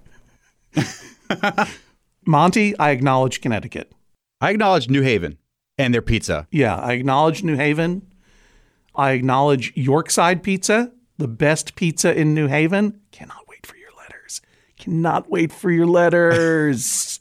Monty, I acknowledge Connecticut. I acknowledge New Haven and their pizza. Yeah, I acknowledge New Haven. I acknowledge Yorkside Pizza, the best pizza in New Haven. Cannot wait for your letters. Cannot wait for your letters.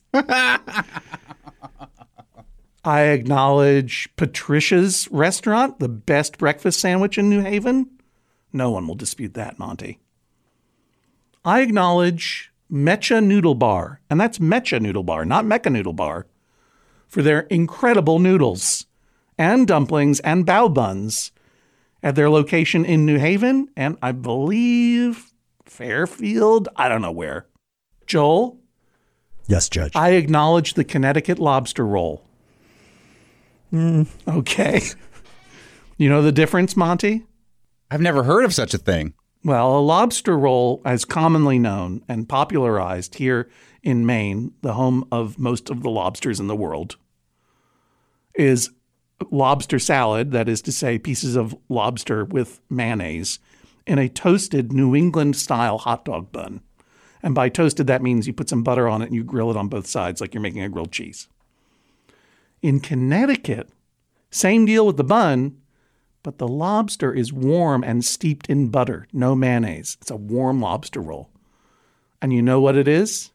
I acknowledge Patricia's Restaurant, the best breakfast sandwich in New Haven. No one will dispute that, Monty. I acknowledge Mecha Noodle Bar, and that's Mecha Noodle Bar, not Mecha Noodle Bar, for their incredible noodles and dumplings and bao buns at their location in New Haven and I believe Fairfield. I don't know where. Joel? Yes, Judge. I acknowledge the Connecticut lobster roll. Mm. Okay. You know the difference, Monty? I've never heard of such a thing. Well, a lobster roll, as commonly known and popularized here in Maine, the home of most of the lobsters in the world, is lobster salad, that is to say, pieces of lobster with mayonnaise in a toasted New England-style hot dog bun. And by toasted, that means you put some butter on it and you grill it on both sides like you're making a grilled cheese. In Connecticut, same deal with the bun, but the lobster is warm and steeped in butter, no mayonnaise. It's a warm lobster roll. And you know what it is?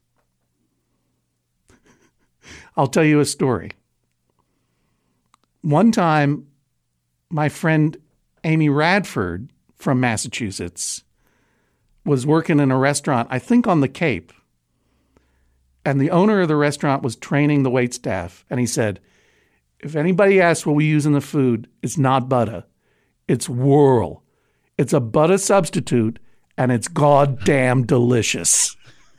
I'll tell you a story. One time, my friend Amy Radford from Massachusetts was working in a restaurant, I think on the Cape. And the owner of the restaurant was training the waitstaff. And he said, if anybody asks what we use in the food, it's not butter. It's whirl. It's a butter substitute, and it's goddamn delicious.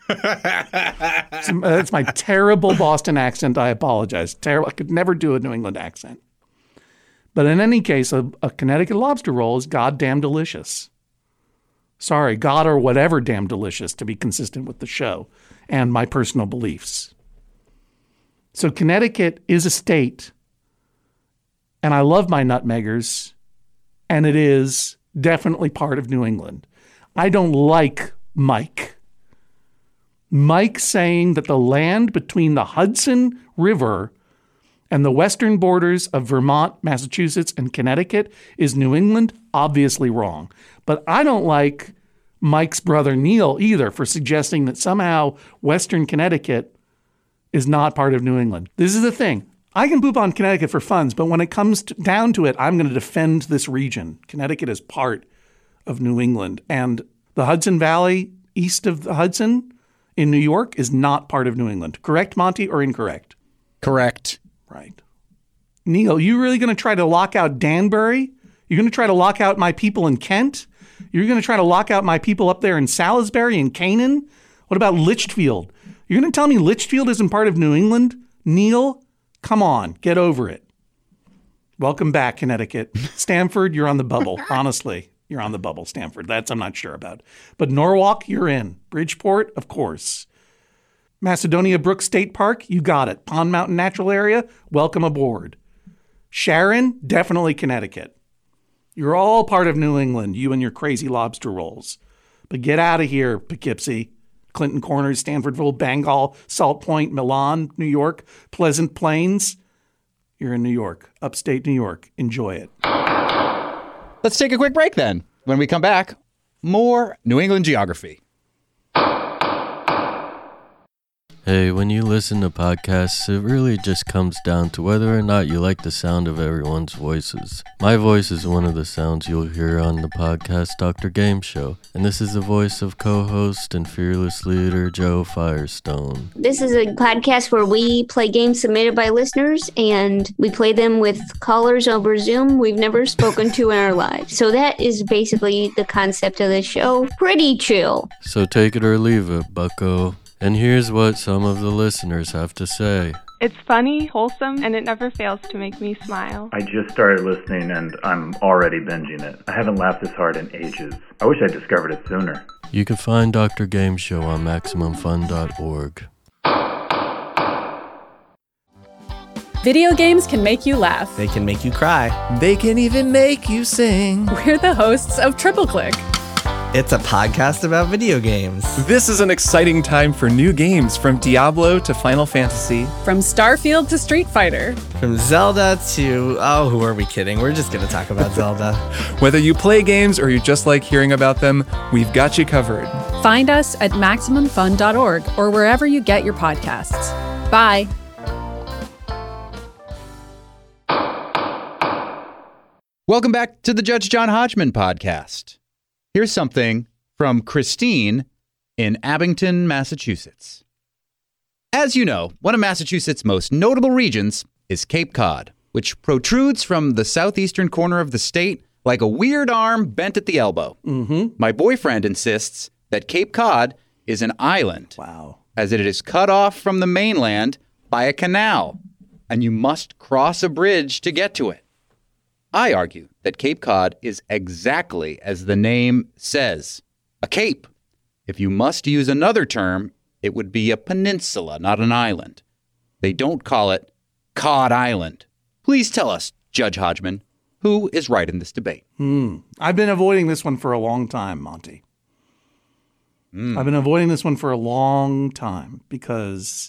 That's my terrible Boston accent. I apologize. Terrible. I could never do a New England accent. But in any case, a, a Connecticut lobster roll is goddamn delicious. Sorry, God or whatever damn delicious, to be consistent with the show and my personal beliefs. So Connecticut is a state, and I love my nutmeggers, and it is definitely part of New England. I don't like Mike. Mike saying that the land between the Hudson River And the western borders of Vermont, Massachusetts, and Connecticut is New England? Obviously wrong. But I don't like Mike's brother Neil either for suggesting that somehow western Connecticut is not part of New England. This is the thing. I can poop on Connecticut for funds, but when it comes to, down to it, I'm going to defend this region. Connecticut is part of New England. And the Hudson Valley east of the Hudson in New York is not part of New England. Correct, Monty, or incorrect? Correct. Right. Neil, you really going to try to lock out Danbury? You're going to try to lock out my people in Kent? You're going to try to lock out my people up there in Salisbury and Canaan? What about Litchfield? You're going to tell me Litchfield isn't part of New England? Neil, come on, get over it. Welcome back, Connecticut. Stamford, you're on the bubble. Honestly, you're on the bubble, Stamford. That's I'm not sure about. But Norwalk, you're in. Bridgeport, of course. Macedonia Brook State Park, you got it. Pond Mountain Natural Area, welcome aboard. Sharon, definitely Connecticut. You're all part of New England, you and your crazy lobster rolls. But get out of here, Poughkeepsie. Clinton Corners, Stanfordville, Bangor, Salt Point, Milan, New York, Pleasant Plains. You're in New York, upstate New York. Enjoy it. Let's take a quick break then. When we come back, more New England geography. Hey, when you listen to podcasts, it really just comes down to whether or not you like the sound of everyone's voices. My voice is one of the sounds you'll hear on the podcast Doctor Game Show, and this is the voice of co-host and fearless leader Joe Firestone. This is a podcast where we play games submitted by listeners, and we play them with callers over Zoom we've never spoken to in our lives. So that is basically the concept of the show. Pretty chill. So take it or leave it, bucko. And here's what some of the listeners have to say. It's funny, wholesome, and it never fails to make me smile. I just started listening and I'm already binging it. I haven't laughed this hard in ages. I wish I discovered it sooner. You can find Doctor Game Show on Maximum Fun dot org. Video games can make you laugh. They can make you cry. They can even make you sing. We're the hosts of Triple Click. It's a podcast about video games. This is an exciting time for new games, from Diablo to Final Fantasy. From Starfield to Street Fighter. From Zelda to, oh, who are we kidding? We're just going to talk about Zelda. Whether you play games or you just like hearing about them, we've got you covered. Find us at Maximum Fun dot org or wherever you get your podcasts. Bye. Welcome back to the Judge John Hodgman podcast. Here's something from Christine in Abington, Massachusetts. As you know, one of Massachusetts' most notable regions is Cape Cod, which protrudes from the southeastern corner of the state like a weird arm bent at the elbow. Mm-hmm. My boyfriend insists that Cape Cod is an island. Wow. As it is cut off from the mainland by a canal, and you must cross a bridge to get to it. I argue that Cape Cod is exactly as the name says, a cape. If you must use another term, it would be a peninsula, not an island. They don't call it Cod Island. Please tell us, Judge Hodgman, who is right in this debate? Hmm. I've been avoiding this one for a long time, Monty. Mm. I've been avoiding this one for a long time because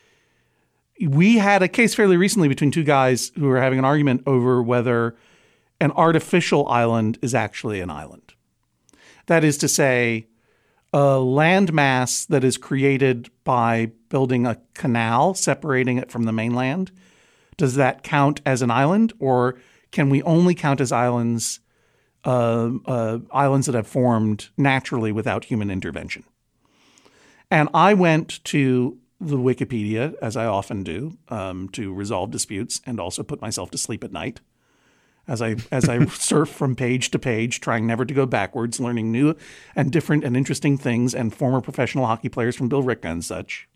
we had a case fairly recently between two guys who were having an argument over whether an artificial island is actually an island. That is to say, a landmass that is created by building a canal separating it from the mainland, does that count as an island, or can we only count as islands uh, uh, islands that have formed naturally without human intervention? And I went to the Wikipedia, as I often do, um, to resolve disputes and also put myself to sleep at night. As I as I surf from page to page, trying never to go backwards, learning new and different and interesting things, and former professional hockey players from Bill Ricka and such.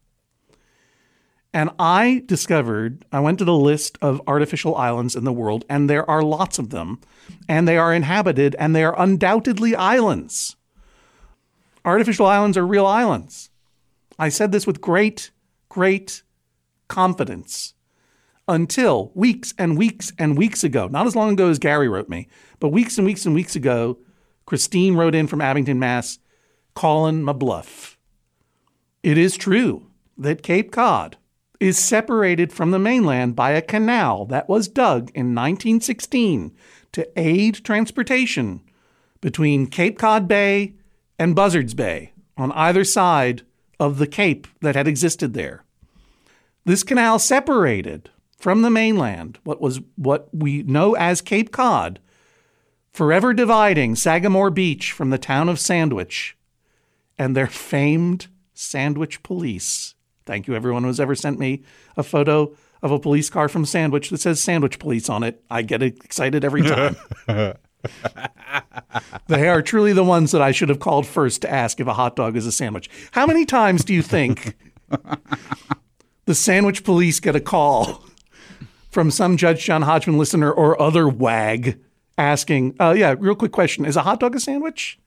And I discovered, I went to the list of artificial islands in the world, and there are lots of them, and they are inhabited, and they are undoubtedly islands. Artificial islands are real islands. I said this with great, great confidence. Until weeks and weeks and weeks ago, not as long ago as Gary wrote me, but weeks and weeks and weeks ago, Christine wrote in from Abington, Mass, calling my bluff. It is true that Cape Cod is separated from the mainland by a canal that was dug in nineteen sixteen to aid transportation between Cape Cod Bay and Buzzards Bay on either side of the cape that had existed there. This canal separated from the mainland what was what we know as Cape Cod, forever dividing Sagamore Beach from the town of Sandwich and their famed Sandwich Police. Thank you, everyone who's ever sent me a photo of a police car from Sandwich that says Sandwich Police on it. I get excited every time. They are truly the ones that I should have called first to ask if a hot dog is a sandwich. How many times do you think the Sandwich Police get a call from some Judge John Hodgman listener or other wag asking, uh, yeah, real quick question, is a hot dog a sandwich?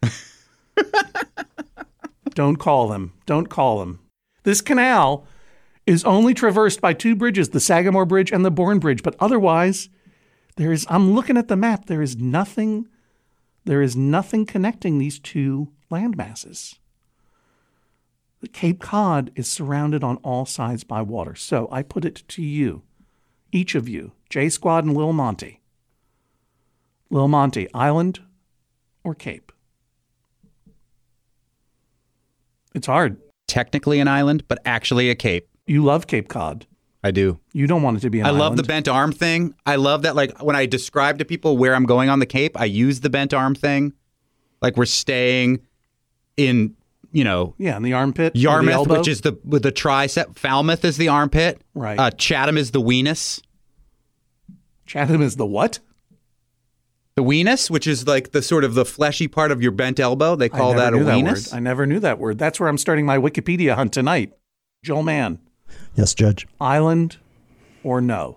Don't call them. Don't call them. This canal is only traversed by two bridges, the Sagamore Bridge and the Bourne Bridge, but otherwise, there is, I'm looking at the map, there is nothing, there is nothing connecting these two land masses. The Cape Cod is surrounded on all sides by water. So I put it to you, each of you, J Squad and Lil Monty. Lil Monty, island or cape? It's hard. Technically an island, but actually a cape. You love Cape Cod. I do. You don't want it to be an I island. love the bent arm thing. I love that, like, when I describe to people where I'm going on the Cape, I use the bent arm thing. Like, we're staying in, you know... Yeah, in the armpit. Yarmouth, which is the with the tricep. Falmouth is the armpit. Right. Uh, Chatham is the weenus. Chatham is the what? The weenus, which is like the sort of the fleshy part of your bent elbow. They call that a weenus. That I never knew that word. That's where I'm starting my Wikipedia hunt tonight. Joel Mann. Yes, Judge. Island or no?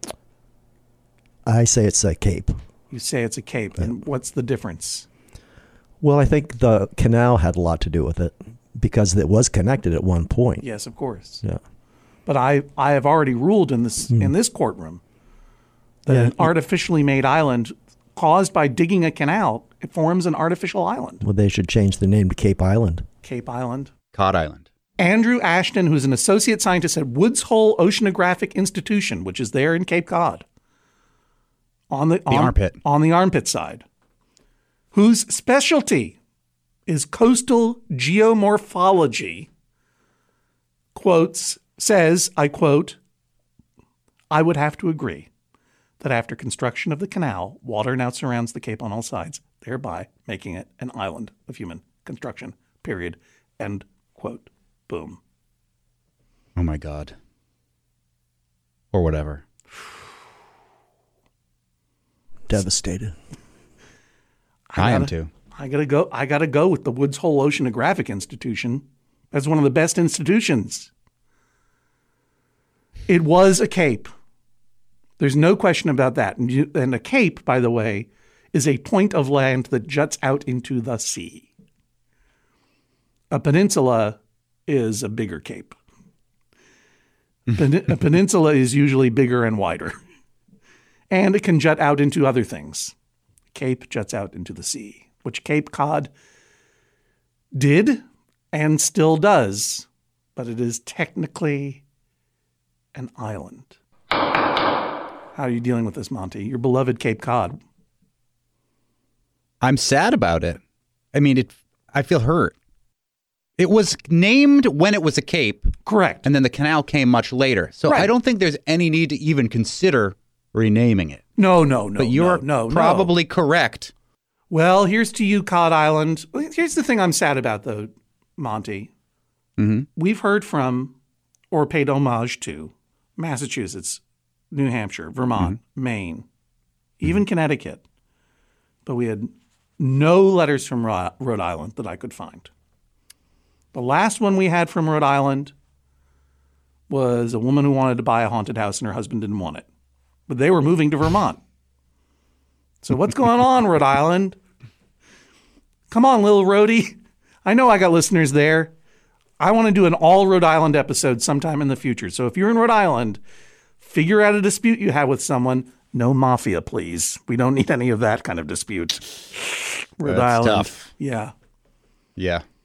I say it's a cape. You say it's a cape. Yeah. And what's the difference? Well, I think the canal had a lot to do with it because it was connected at one point. Yes, of course. Yeah. But I I have already ruled in this mm. in this courtroom that yeah. an artificially made island caused by digging a canal, it forms an artificial island. Well, they should change the name to Cape Island. Cape Island. Cod Island. Andrew Ashton, who's an associate scientist at Woods Hole Oceanographic Institution, which is there in Cape Cod, on the, the on, armpit, on the armpit side, whose specialty is coastal geomorphology, quotes, says, I quote, I would have to agree that after construction of the canal, water now surrounds the cape on all sides, thereby making it an island of human construction, period, end quote. Boom. Oh, my God. Or whatever. Devastated. I, I gotta, am too. I gotta go. I gotta go with the Woods Hole Oceanographic Institution. That's one of the best institutions. It was a cape. There's no question about that. And, you, and a cape, by the way, is a point of land that juts out into the sea. A peninsula is a bigger cape. Pen- a peninsula is usually bigger and wider. And it can jut out into other things. Cape juts out into the sea, which Cape Cod did and still does, but it is technically an island. How are you dealing with this, Monty? Your beloved Cape Cod. I'm sad about it. I mean, it. I feel hurt. It was named when it was a cape. Correct. And then the canal came much later. So right. I don't think there's any need to even consider renaming it. No, no, no. But you're no, no, probably no. correct. Well, here's to you, Cod Island. Here's the thing I'm sad about, though, Monty. Mm-hmm. We've heard from, or paid homage to, Massachusetts, New Hampshire, Vermont, mm-hmm. Maine, even mm-hmm. Connecticut. But we had no letters from Rhode Island that I could find. The last one we had from Rhode Island was a woman who wanted to buy a haunted house and her husband didn't want it. But they were moving to Vermont. So what's going on, Rhode Island? Come on, Lil Rhodey. I know I got listeners there. I want to do an all Rhode Island episode sometime in the future. So if you're in Rhode Island, figure out a dispute you have with someone. No mafia, please. We don't need any of that kind of dispute. Rhode That's Island. Tough. Yeah. Yeah.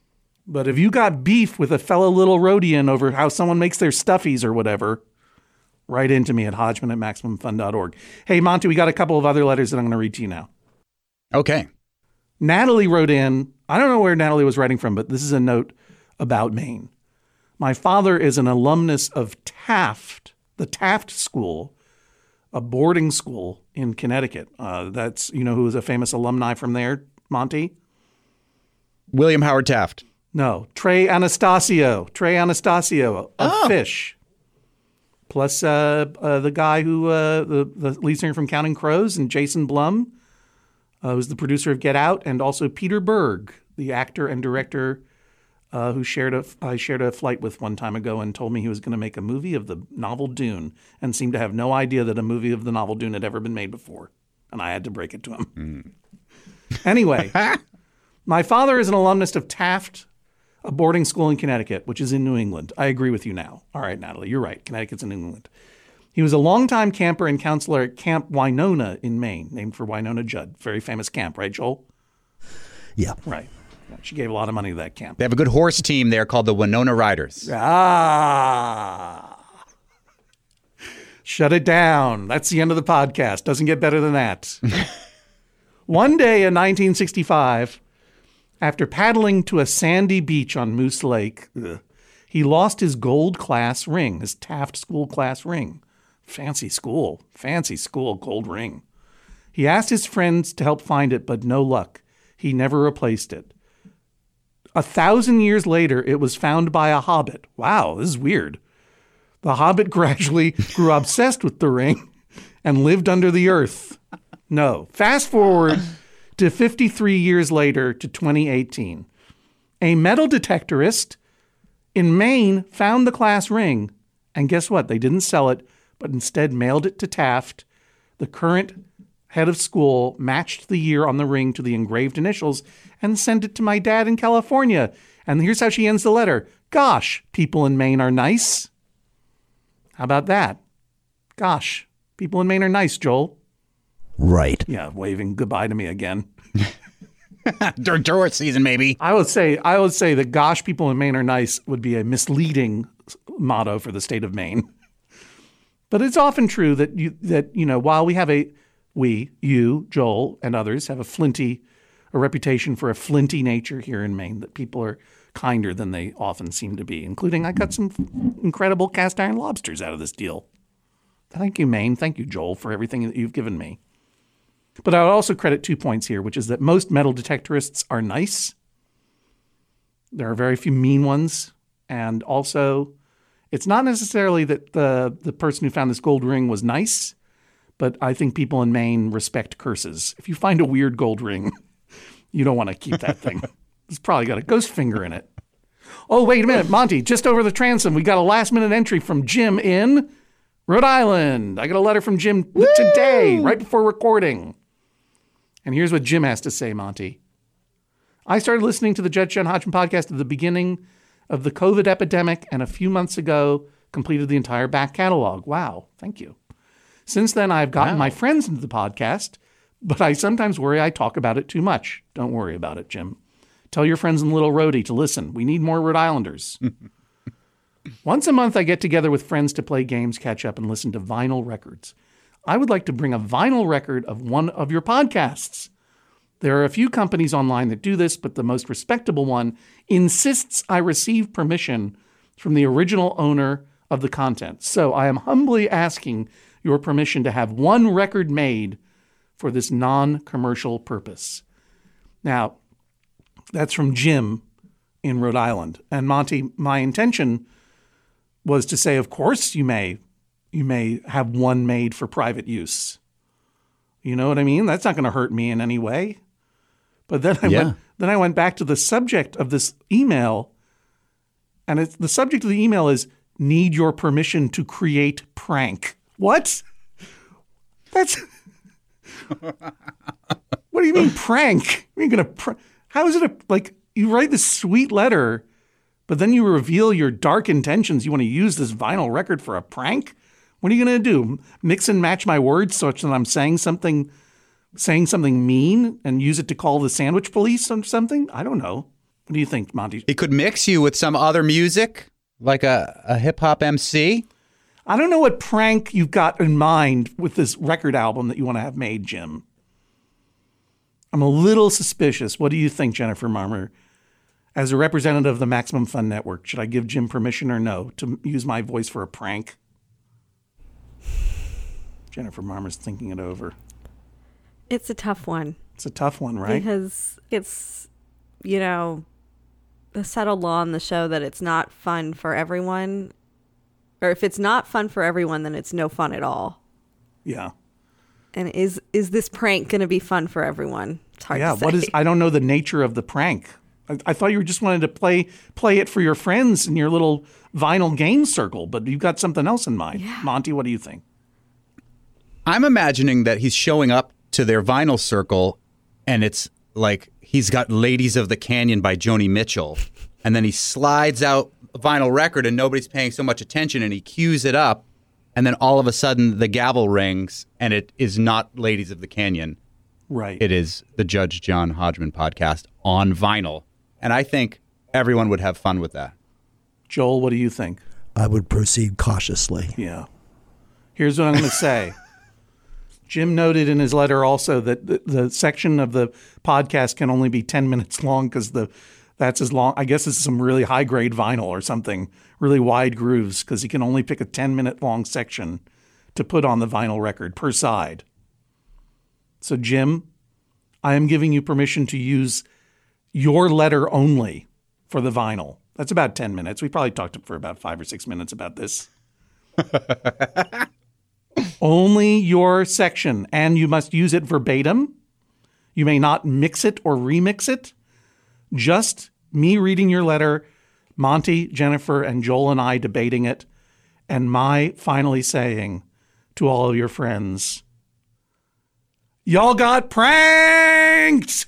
But if you got beef with a fellow little Rhodian over how someone makes their stuffies or whatever, write into me at hodgman at maximum fun dot org. Hey, Monty, we got a couple of other letters that I'm going to read to you now. Okay. Natalie wrote in. I don't know where Natalie was writing from, but this is a note about Maine. My father is an alumnus of Taft, the Taft School, a boarding school in Connecticut. Uh, that's, you know, who is a famous alumni from there, Monty? William Howard Taft. No, Trey Anastasio. Trey Anastasio of Oh. Fish. Plus uh, uh, the guy who, uh, the, the lead singer from Counting Crows, and Jason Blum, uh, who's the producer of Get Out, and also Peter Berg, the actor and director uh, who shared a, I shared a flight with one time ago and told me he was going to make a movie of the novel Dune and seemed to have no idea that a movie of the novel Dune had ever been made before. And I had to break it to him. Mm. Anyway, my father is an alumnus of Taft, a boarding school in Connecticut, which is in New England. I agree with you now. All right, Natalie, you're right. Connecticut's in New England. He was a longtime camper and counselor at Camp Winona in Maine, named for Winona Judd. Very famous camp, right, Joel? Yeah. Right. Yeah, she gave a lot of money to that camp. They have a good horse team there called the Winona Riders. Ah. Shut it down. That's the end of the podcast. Doesn't get better than that. One day in nineteen sixty-five, after paddling to a sandy beach on Moose Lake, ugh, he lost his gold class ring, his Taft School class ring. Fancy school, fancy school gold ring. He asked his friends to help find it, but no luck. He never replaced it. A thousand years later, it was found by a hobbit. Wow, this is weird. The hobbit gradually grew obsessed with the ring and lived under the earth. No. Fast forward to fifty-three years later to twenty eighteen. A metal detectorist in Maine found the class ring, and guess what? They didn't sell it, but instead mailed it to Taft. The current head of school matched the year on the ring to the engraved initials and sent it to my dad in California. And here's how she ends the letter. Gosh, people in Maine are nice. How about that? Gosh, people in Maine are nice, Joel. Right. Yeah, waving goodbye to me again. During tourist season, maybe. I would say I would say that gosh, people in Maine are nice would be a misleading motto for the state of Maine. But it's often true that you that you know while we have a we you Joel and others have a flinty a reputation for a flinty nature here in Maine, that people are kinder than they often seem to be. Including I got some incredible cast iron lobsters out of this deal. Thank you, Maine. Thank you, Joel, for everything that you've given me. But I would also credit two points here, which is that most metal detectorists are nice. There are very few mean ones. And also, it's not necessarily that the, the person who found this gold ring was nice, but I think people in Maine respect curses. If you find a weird gold ring, you don't want to keep that thing. It's probably got a ghost finger in it. Oh, wait a minute, Monty, just over the transom, we got a last minute entry from Jim in Rhode Island. I got a letter from Jim Woo! today, right before recording. And here's what Jim has to say, Monty. I started listening to the Judge John Hodgman podcast at the beginning of the COVID epidemic, and a few months ago completed the entire back catalog. Wow, thank you. Since then, I've gotten wow. my friends into the podcast, but I sometimes worry I talk about it too much. Don't worry about it, Jim. Tell your friends in Little Rhodey to listen. We need more Rhode Islanders. Once a month, I get together with friends to play games, catch up, and listen to vinyl records. I would like to bring a vinyl record of one of your podcasts. There are a few companies online that do this, but the most respectable one insists I receive permission from the original owner of the content. So I am humbly asking your permission to have one record made for this non-commercial purpose. Now, that's from Jim in Rhode Island. And Monty, my intention was to say, of course you may you may have one made for private use. You know what I mean? That's not going to hurt me in any way. But then I yeah. went then I went back to the subject of this email, and it's, the subject of the email is need your permission to create prank. What? That's what do you mean prank? Are you going to pr- How is it a like you write this sweet letter, but then you reveal your dark intentions? You want to use this vinyl record for a prank? What are you going to do? Mix and match my words such that I'm saying something, saying something mean and use it to call the sandwich police or something? I don't know. What do you think, Monty? He could mix you with some other music, like a, a hip-hop M C. I don't know what prank you've got in mind with this record album that you want to have made, Jim. I'm a little suspicious. What do you think, Jennifer Marmer? As a representative of the Maximum Fun Network, should I give Jim permission or no to use my voice for a prank? Jennifer Marmer's thinking it over. It's a tough one. It's a tough one, right? Because it's, you know, the settled law on the show that it's not fun for everyone. Or if it's not fun for everyone, then it's no fun at all. Yeah. And is is this prank going to be fun for everyone? It's hard yeah, to say. what is, I don't know the nature of the prank. I, I thought you were just wanted to play play it for your friends in your little vinyl game circle, but you've got something else in mind. Yeah. Monty, what do you think? I'm imagining that he's showing up to their vinyl circle and it's like he's got Ladies of the Canyon by Joni Mitchell. And then he slides out a vinyl record and nobody's paying so much attention and he cues it up. And then all of a sudden the gavel rings and it is not Ladies of the Canyon. Right. It is the Judge John Hodgman podcast on vinyl. And I think everyone would have fun with that. Joel, what do you think? I would proceed cautiously. Yeah. Here's what I'm going to say. Jim noted in his letter also that the, the section of the podcast can only be ten minutes long because the that's as long. I guess it's some really high grade vinyl or something, really wide grooves, because he can only pick a ten minute long section to put on the vinyl record per side. So, Jim, I am giving you permission to use your letter only for the vinyl. That's about ten minutes. We probably talked for about five or six minutes about this. Only your section, and you must use it verbatim. You may not mix it or remix it. Just me reading your letter, Monty, Jennifer, and Joel and I debating it, and my finally saying to all of your friends, y'all got pranked!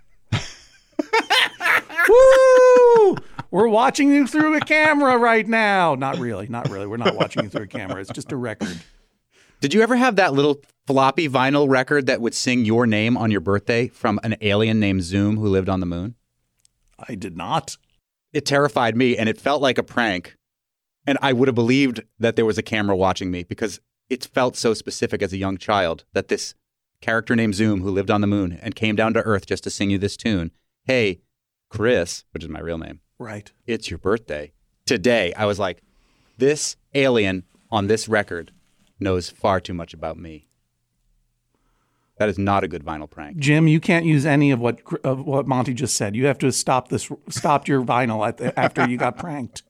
Woo! We're watching you through a camera right now. Not really, not really. We're not watching you through a camera. It's just a record. Did you ever have that little floppy vinyl record that would sing your name on your birthday from an alien named Zoom who lived on the moon? I did not. It terrified me, and it felt like a prank. And I would have believed that there was a camera watching me because it felt so specific as a young child that this character named Zoom who lived on the moon and came down to Earth just to sing you this tune. Hey, Chris, which is my real name. Right. It's your birthday. Today, I was like, this alien on this record knows far too much about me. That is not a good vinyl prank. Jim, you can't use any of what of what Monty just said. You have to stop this. Stopped your vinyl at the, after you got pranked.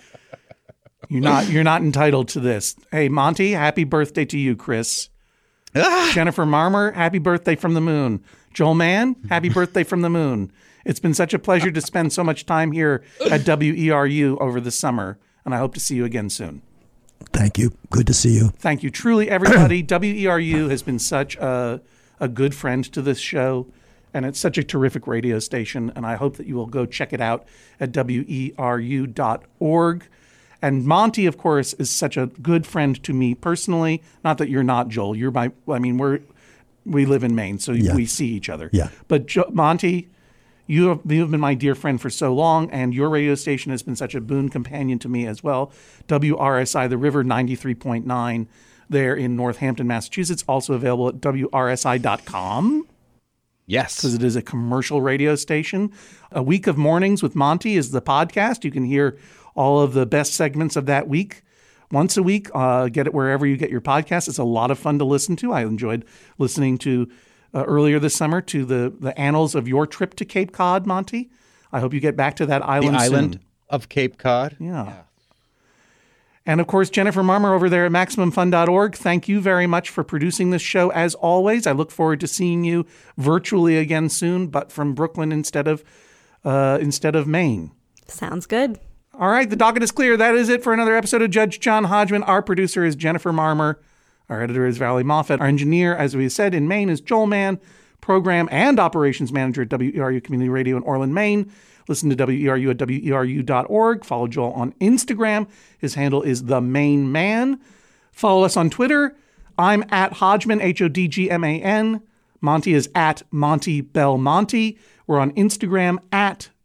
You're not. You're not entitled to this. Hey, Monty, happy birthday to you, Chris. Ah! Jennifer Marmer, happy birthday from the moon. Joel Mann, happy birthday from the moon. It's been such a pleasure to spend so much time here at W E R U over the summer, and I hope to see you again soon. Thank you. Good to see you. Thank you. Truly, everybody, W E R U has been such a, a good friend to this show, and it's such a terrific radio station, and I hope that you will go check it out at W E R U dot org. And Monty, of course, is such a good friend to me personally. Not that you're not, Joel. You're my, I mean, we're, we live in Maine, so yeah. we see each other. Yeah. But jo- Monty, you have, you have been my dear friend for so long, and your radio station has been such a boon companion to me as well. W R S I The River ninety-three point nine there in Northampton, Massachusetts. Also available at W R S I dot com. Yes. Because it is a commercial radio station. A Week of Mornings with Monty is the podcast. You can hear all of the best segments of that week once a week. Uh, get it wherever you get your podcasts. It's a lot of fun to listen to. I enjoyed listening to uh, earlier this summer to the, the annals of your trip to Cape Cod, Monty. I hope you get back to that island The soon. island of Cape Cod. Yeah. yeah. And, of course, Jennifer Marmer over there at Maximum Fun dot org, thank you very much for producing this show. As always, I look forward to seeing you virtually again soon, but from Brooklyn instead of uh, instead of Maine. Sounds good. All right, the docket is clear. That is it for another episode of Judge John Hodgman. Our producer is Jennifer Marmer. Our editor is Valerie Moffett. Our engineer, as we said, in Maine is Joel Mann, program and operations manager at W E R U Community Radio in Orland, Maine. Listen to W E R U at W E R U dot org. Follow Joel on Instagram. His handle is The Main Man. Follow us on Twitter. I'm at Hodgman, H O D G M A N. Monty is at Monty Belmonte. We're on Instagram at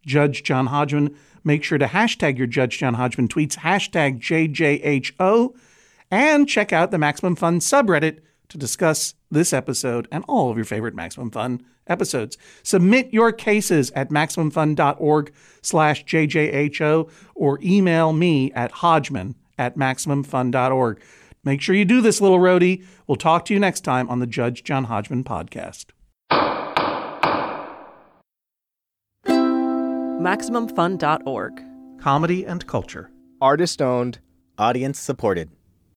Judge John Hodgman. Make sure to hashtag your Judge John Hodgman tweets, hashtag J J H O, and check out the Maximum Fun subreddit to discuss this episode and all of your favorite Maximum Fun episodes. Submit your cases at MaximumFun.org slash JJHO or email me at Hodgman at MaximumFun.org. Make sure you do this, little roadie. We'll talk to you next time on the Judge John Hodgman podcast. Maximum Fun dot org. Comedy and culture. Artist owned. Audience supported.